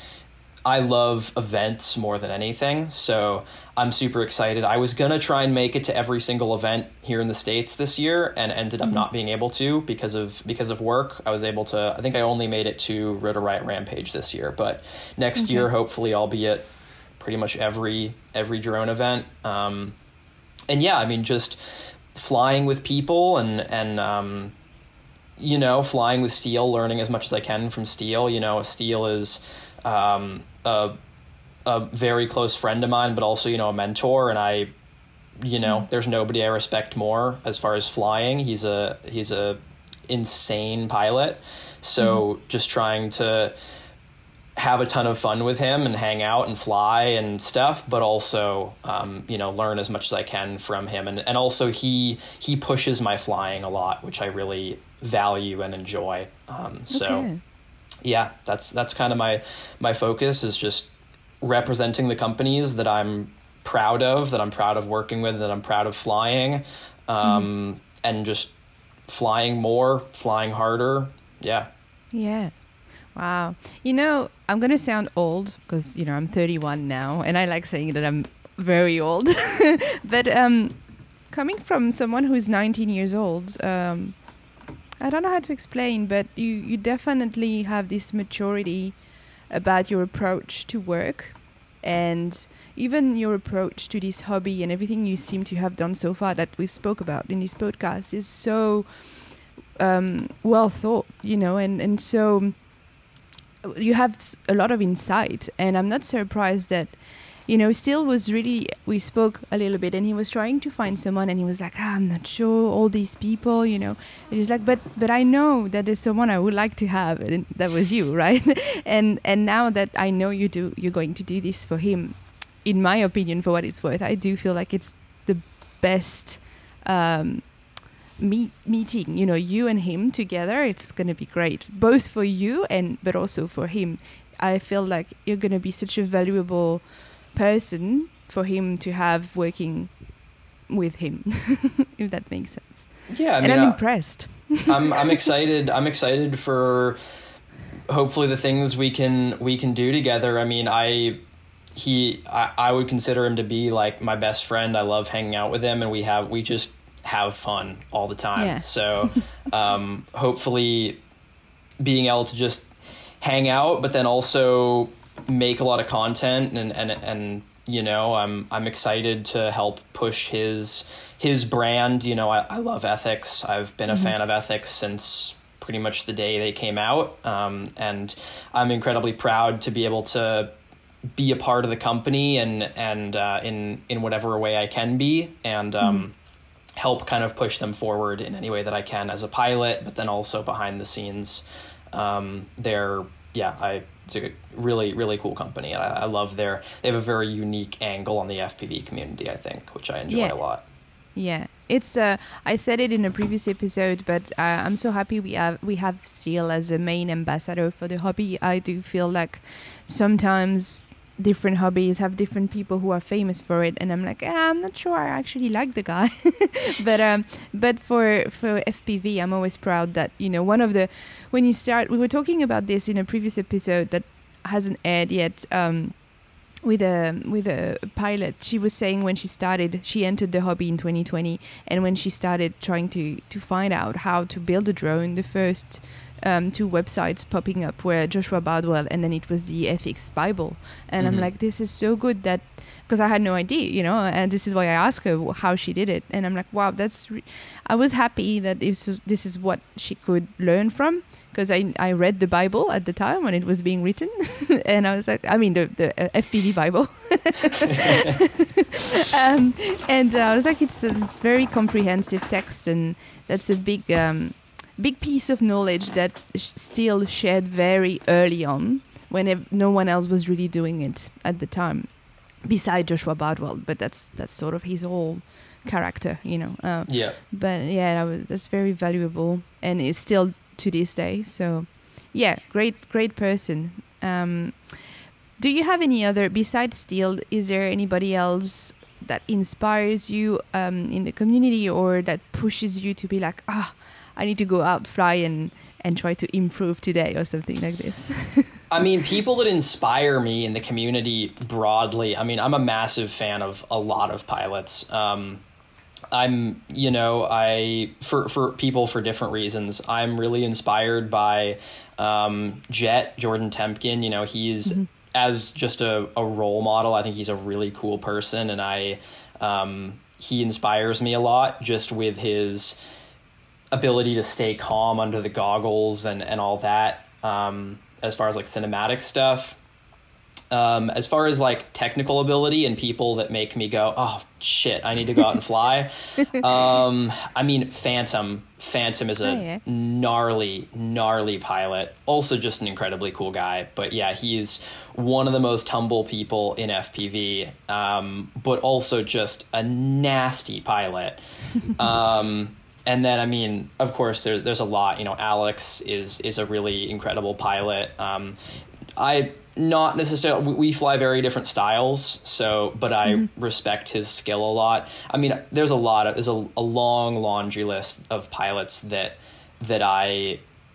I love events more than anything. So I'm super excited. I was going to try and make it to every single event here in the States this year and ended up mm-hmm. not being able to because of, because of work. I was able to, I think I only made it to Rotor Riot Rampage this year, but next okay. year, hopefully I'll be at pretty much every, every drone event. Um, and yeah, I mean, just flying with people and, and, um, you know, flying with Steele, learning as much as I can from Steele. You know, Steele is, um, a, a very close friend of mine, but also, you know, a mentor. And I, you know, mm. there's nobody I respect more as far as flying. He's a, he's a insane pilot. So mm. just trying to have a ton of fun with him and hang out and fly and stuff, but also, um, you know, learn as much as I can from him. And, and also he, he pushes my flying a lot, which I really value and enjoy. Um, so okay. yeah, that's, that's kind of my, my focus is just representing the companies that I'm proud of, that I'm proud of working with, that I'm proud of flying, um, mm. and just flying more, flying harder. Yeah. Yeah. Wow. You know, I'm going to sound old because, you know, I'm thirty-one now and I like saying that I'm very old. But um, coming from someone who's nineteen years old, um, I don't know how to explain, but you, you definitely have this maturity about your approach to work and even your approach to this hobby, and everything you seem to have done so far that we spoke about in this podcast is so um, well thought, you know, and, and so... you have a lot of insight, and I'm not surprised that, you know, Steele was really, we spoke a little bit and he was trying to find someone and he was like, ah, I'm not sure, all these people, you know, and he's like, but but I know that there's someone I would like to have, and that was you, right? and and now that I know you do, you're going to do this for him, in my opinion, for what it's worth, I do feel like it's the best um meet meeting, you know, you and him together. It's going to be great, both for you and but also for him. I feel like you're going to be such a valuable person for him to have working with him, if that makes sense. Yeah, I and mean, I'm uh, impressed. I'm I'm excited. I'm excited for hopefully the things we can we can do together. I mean, I he I, I would consider him to be like my best friend. I love hanging out with him, and we have we just have fun all the time. Yeah. So um, hopefully being able to just hang out, but then also make a lot of content and, and, and, you know, I'm, I'm excited to help push his, his brand. You know, I, I love Ethics. I've been mm-hmm. a fan of Ethics since pretty much the day they came out. Um, and I'm incredibly proud to be able to be a part of the company and, and uh, in, in whatever way I can be. And, um, mm-hmm. help kind of push them forward in any way that I can as a pilot, but then also behind the scenes. Um, they're, yeah, I, it's a really, really cool company. And I, I love their, they have a very unique angle on the F P V community, I think, which I enjoy yeah. a lot. Yeah. It's, uh, I said it in a previous episode, but uh, I'm so happy we have, we have Steele as a main ambassador for the hobby. I do feel like sometimes different hobbies have different people who are famous for it, and I'm like, ah, I'm not sure I actually like the guy. but um but for for F P V, I'm always proud that, you know, one of the, when you start, we were talking about this in a previous episode that hasn't aired yet, um with a with a pilot. She was saying when she started, she entered the hobby in twenty twenty, and when she started trying to to find out how to build a drone, the first um, two websites popping up where Joshua Bardwell and then it was the Ethics Bible. And Mm-hmm. I'm like, this is so good that, because I had no idea, you know, and this is why I asked her how she did it. And I'm like, wow, that's, re- I was happy that this is, this is what she could learn from. Because I, I read the Bible at the time when it was being written. And I was like, I mean, the, the uh, F P V Bible. um, and uh, I was like, it's a it's very comprehensive text. And that's a big um, big piece of knowledge that sh- still shared very early on when ev- no one else was really doing it at the time, beside Joshua Bardwell. But that's that's sort of his whole character, you know. Uh, Yeah. But yeah, that was, that's very valuable and it's still to this day. So yeah, great, great person. Um, do you have any other, besides Steele, is there anybody else that inspires you um, in the community or that pushes you to be like, ah, I need to go out, fly and, and try to improve today or something like this? I mean, people that inspire me in the community broadly, I mean, I'm a massive fan of a lot of pilots. Um, I'm, you know, I, for, for people for different reasons, I'm really inspired by um, Jet, Jordan Tempkin. You know, he's, mm-hmm. as just a, a role model, I think he's a really cool person. And I, um, he inspires me a lot just with his ability to stay calm under the goggles and, and all that, um, as far as like cinematic stuff. Um, as far as like technical ability and people that make me go, oh shit, I need to go out and fly. um, I mean, Phantom, Phantom is a oh, yeah. gnarly, gnarly pilot. Also just an incredibly cool guy. But yeah, he's one of the most humble people in F P V, um, but also just a nasty pilot. um, And then, I mean, of course, there, there's a lot, you know, Alex is, is a really incredible pilot. Um, I not necessarily, we fly very different styles. So, but I mm-hmm. respect his skill a lot. I mean, there's a lot of, there's a, a long laundry list of pilots that, that I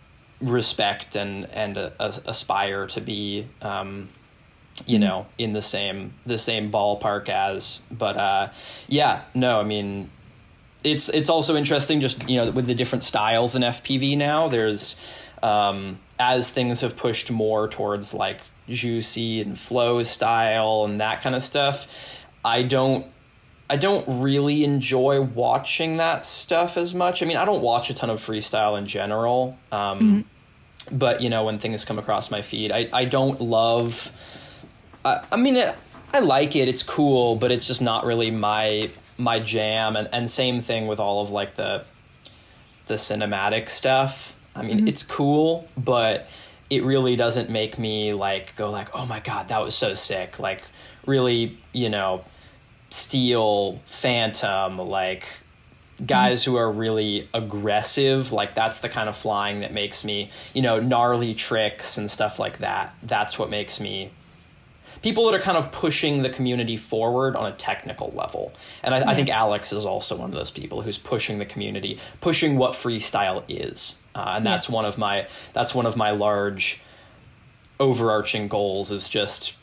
respect and, and uh, aspire to be, um, you mm-hmm. know, in the same, the same ballpark as, but, uh, yeah, no, I mean, It's it's also interesting just, you know, with the different styles in F P V now, there's, um, as things have pushed more towards like juicy and flow style and that kind of stuff, I don't, I don't really enjoy watching that stuff as much. I mean, I don't watch a ton of freestyle in general, um, mm-hmm. but, you know, when things come across my feed, I, I don't love, I, I mean, it, I like it, it's cool, but it's just not really my... my jam, and, and same thing with all of like the the cinematic stuff. I mean, mm-hmm. it's cool, but it really doesn't make me like go like, oh my god, that was so sick. Like really, you know, Steele, Phantom, like guys mm-hmm. who are really aggressive, like that's the kind of flying that makes me, you know, gnarly tricks and stuff like that. That's what makes me people that are kind of pushing the community forward on a technical level. And I, yeah. I think Alex is also one of those people who's pushing the community, pushing what freestyle is. Uh, and that's yeah. one of my, that's one of my large overarching goals, is just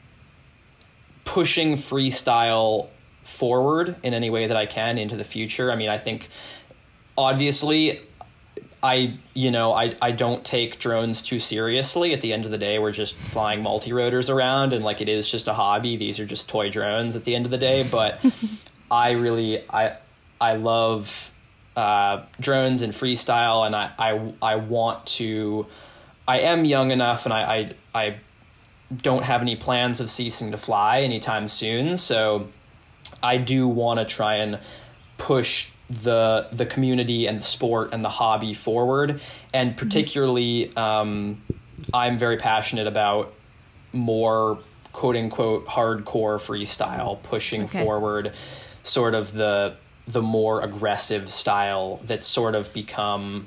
pushing freestyle forward in any way that I can into the future. I mean, I think obviously I, you know, I, I don't take drones too seriously. At the end of the day, we're just flying multi-rotors around, and like it is just a hobby. These are just toy drones at the end of the day. But I really, I, I love uh, drones and freestyle, and I, I, I want to, I am young enough, and I, I, I don't have any plans of ceasing to fly anytime soon. So I do want to try and push the the community and the sport and the hobby forward, and particularly um I'm very passionate about more quote unquote hardcore freestyle, pushing okay. forward sort of the the more aggressive style that's sort of become,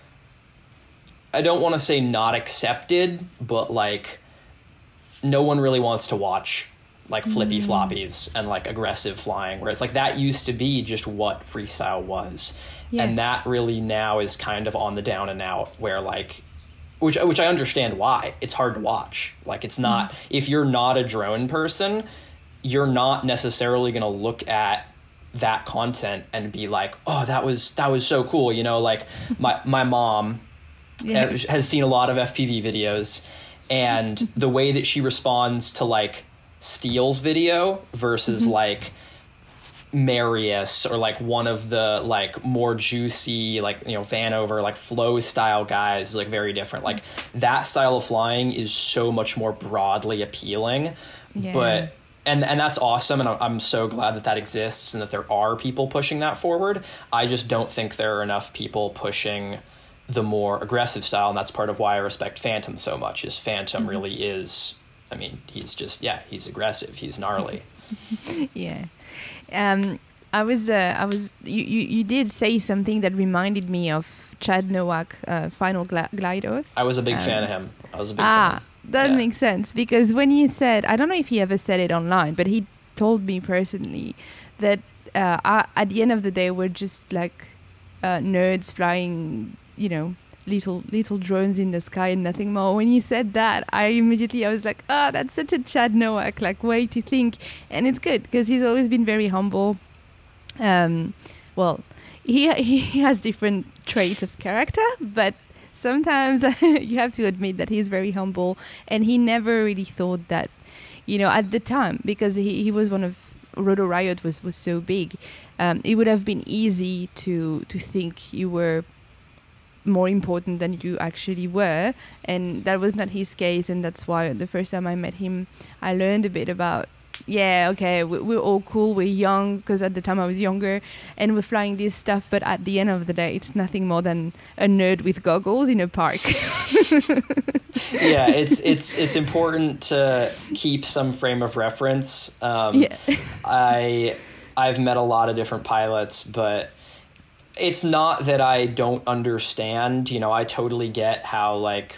I don't want to say not accepted, but like no one really wants to watch like flippy mm. floppies and like aggressive flying, whereas like that used to be just what freestyle was. Yeah. And that really now is kind of on the down and out, where like, which which I understand why. It's hard to watch. Like it's not, mm. if you're not a drone person, you're not necessarily going to look at that content and be like, oh, that was that was so cool. You know, like my my mom, Yeah. has seen a lot of F P V videos, and the way that she responds to like Steel's video versus mm-hmm. like Marius or like one of the like more juicy like you know Vanover like flow style guys, like very different. Like that style of flying is so much more broadly appealing. Yeah. But and and that's awesome, and I'm, I'm so glad that that exists and that there are people pushing that forward. I just don't think there are enough people pushing the more aggressive style, and that's part of why I respect Phantom so much. Is Phantom mm-hmm. really is, I mean, he's just yeah, he's aggressive, he's gnarly. Yeah. Um, I was, uh, I was. You, you, you did say something that reminded me of Chad Nowak, uh, Final Gla- Glidos. I was a big um, fan of him. I was a big ah, fan. that yeah. makes sense, because when he said, I don't know if he ever said it online, but he told me personally that uh, I, at the end of the day, we're just like uh, nerds flying, you know, little little drones in the sky and nothing more. When you said that, I immediately I was like, ah, oh, that's such a Chad Nowak like way to think, and it's good because he's always been very humble. Um, well, he he has different traits of character, but sometimes you have to admit that he's very humble, and he never really thought that, you know, at the time, because he, he was one of Rotor Riot was was so big, um, it would have been easy to to think you were more important than you actually were, and that was not his case. And that's why the first time I met him, I learned a bit about, yeah, okay, we're all cool, we're young, because at the time I was younger, and we're flying this stuff, but at the end of the day, it's nothing more than a nerd with goggles in a park. Yeah, it's it's it's important to keep some frame of reference. Um, yeah. I I've met a lot of different pilots, but it's not that I don't understand. You know, I totally get how like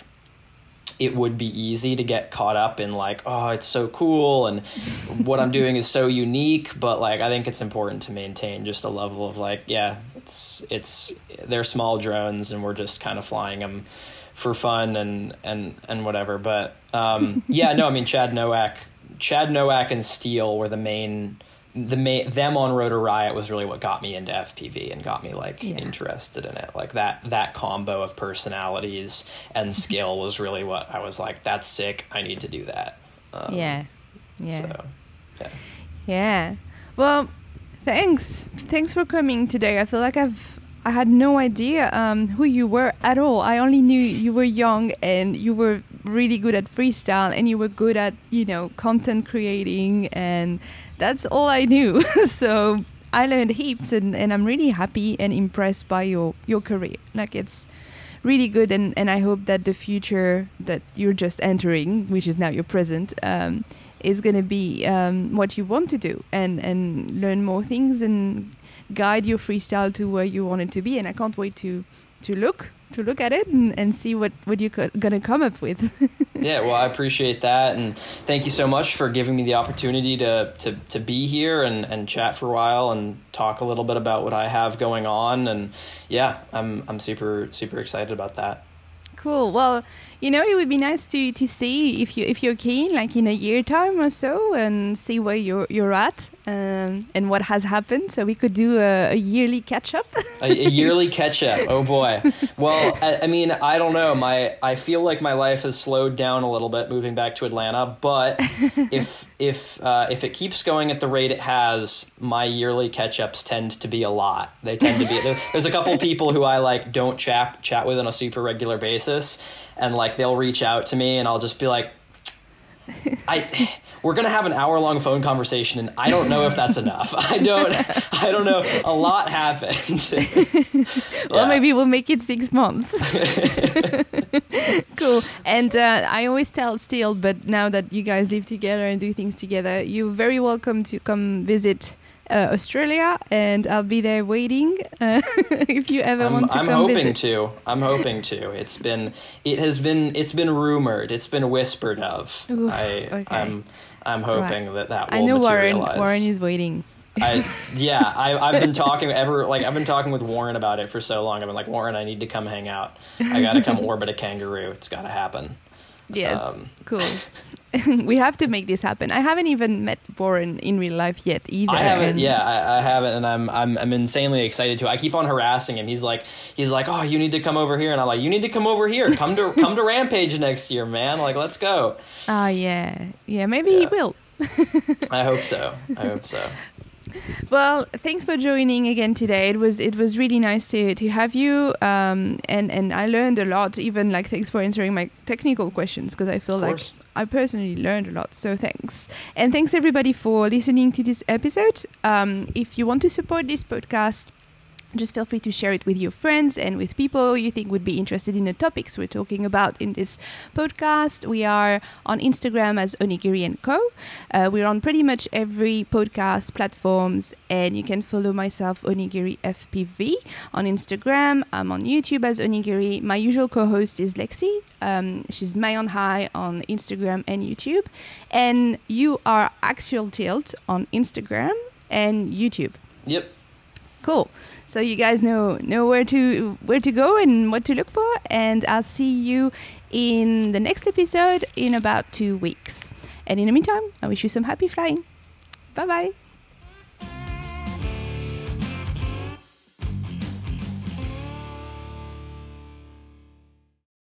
it would be easy to get caught up in like, oh, it's so cool and what I'm doing is so unique. But like, I think it's important to maintain just a level of like, yeah, it's it's they're small drones and we're just kind of flying them for fun and and and whatever. But um, yeah, no, I mean Chad Nowak, Chad Nowak and Steel were the main. The ma- them on Rotor Riot was really what got me into F P V and got me like yeah. interested in it. Like that that combo of personalities and skill was really what I was like, that's sick, I need to do that. Um, yeah. Yeah. So, yeah. Yeah. Well, thanks. Thanks for coming today. I feel like I've I had no idea um, who you were at all. I only knew you were young and you were really good at freestyle and you were good at, you know, content creating, and that's all I knew. So I learned heaps, and, and I'm really happy and impressed by your, your career. Like, it's really good, and, and I hope that the future that you're just entering, which is now your present, um, is going to be um, what you want to do, and, and learn more things and guide your freestyle to where you want it to be. And I can't wait to to look to look at it and, and see what, what you're co- going to come up with. Yeah, well, I appreciate that. And thank you so much for giving me the opportunity to, to, to be here and, and chat for a while and talk a little bit about what I have going on. And yeah, I'm I'm super, super excited about that. Cool. Well, you know, it would be nice to, to see if you if you're keen, like in a year time or so, and see where you're you're at um, and what has happened. So we could do a, a yearly catch up. a, a yearly catch up. Oh boy. Well, I, I mean, I don't know. My I feel like my life has slowed down a little bit moving back to Atlanta. But if if uh, if it keeps going at the rate it has, my yearly catch ups tend to be a lot. They tend to be. There's a couple people who I like don't chat chat with on a super regular basis. And like they'll reach out to me and I'll just be like, I we're gonna have an hour long phone conversation and I don't know if that's enough. I don't I don't know. A lot happened. Well, yeah. Maybe we'll make it six months. Cool. And uh, I always tell Steel, but now that you guys live together and do things together, you're very welcome to come visit Uh, Australia, and I'll be there waiting uh, if you ever I'm, want to I'm come hoping visit. to. I'm hoping to. It's been, it has been, it's been rumored. It's been whispered of. Oof, I, okay. I'm, I'm hoping right. that that will I know materialize. Warren. Warren is waiting. I, yeah, I, I've been talking ever like I've been talking with Warren about it for so long. I've been like, Warren, I need to come hang out. I got to come orbit a kangaroo. It's got to happen. Yes, Um, cool. We have to make this happen. I haven't even met Warren in real life yet either. I haven't, and- yeah, I, I haven't, and I'm, I'm, I'm insanely excited to. I keep on harassing him. He's like, he's like, oh, you need to come over here, and I'm like, you need to come over here. Come to, come to Rampage next year, man. Like, let's go. Ah, yeah, yeah. Maybe Yeah. he will. I hope so. I hope so. Well, thanks for joining again today. It was it was really nice to to have you, um, and and I learned a lot. Even like thanks for answering my technical questions because I feel Of like course. I personally learned a lot. So thanks, and thanks everybody for listening to this episode. Um, if you want to support this podcast, just feel free to share it with your friends and with people you think would be interested in the topics we're talking about in this podcast. We are on Instagram as Onigiri and Co. Uh, we're on pretty much every podcast platforms, and you can follow myself, Onigiri F P V, on Instagram. I'm on YouTube as Onigiri. My usual co-host is Lexi. Um, she's Mayon High on Instagram and YouTube. And you are Axial Tilt on Instagram and YouTube. Yep. Cool. So you guys know know where to where to go and what to look for, and I'll see you in the next episode in about two weeks. And in the meantime, I wish you some happy flying. Bye bye.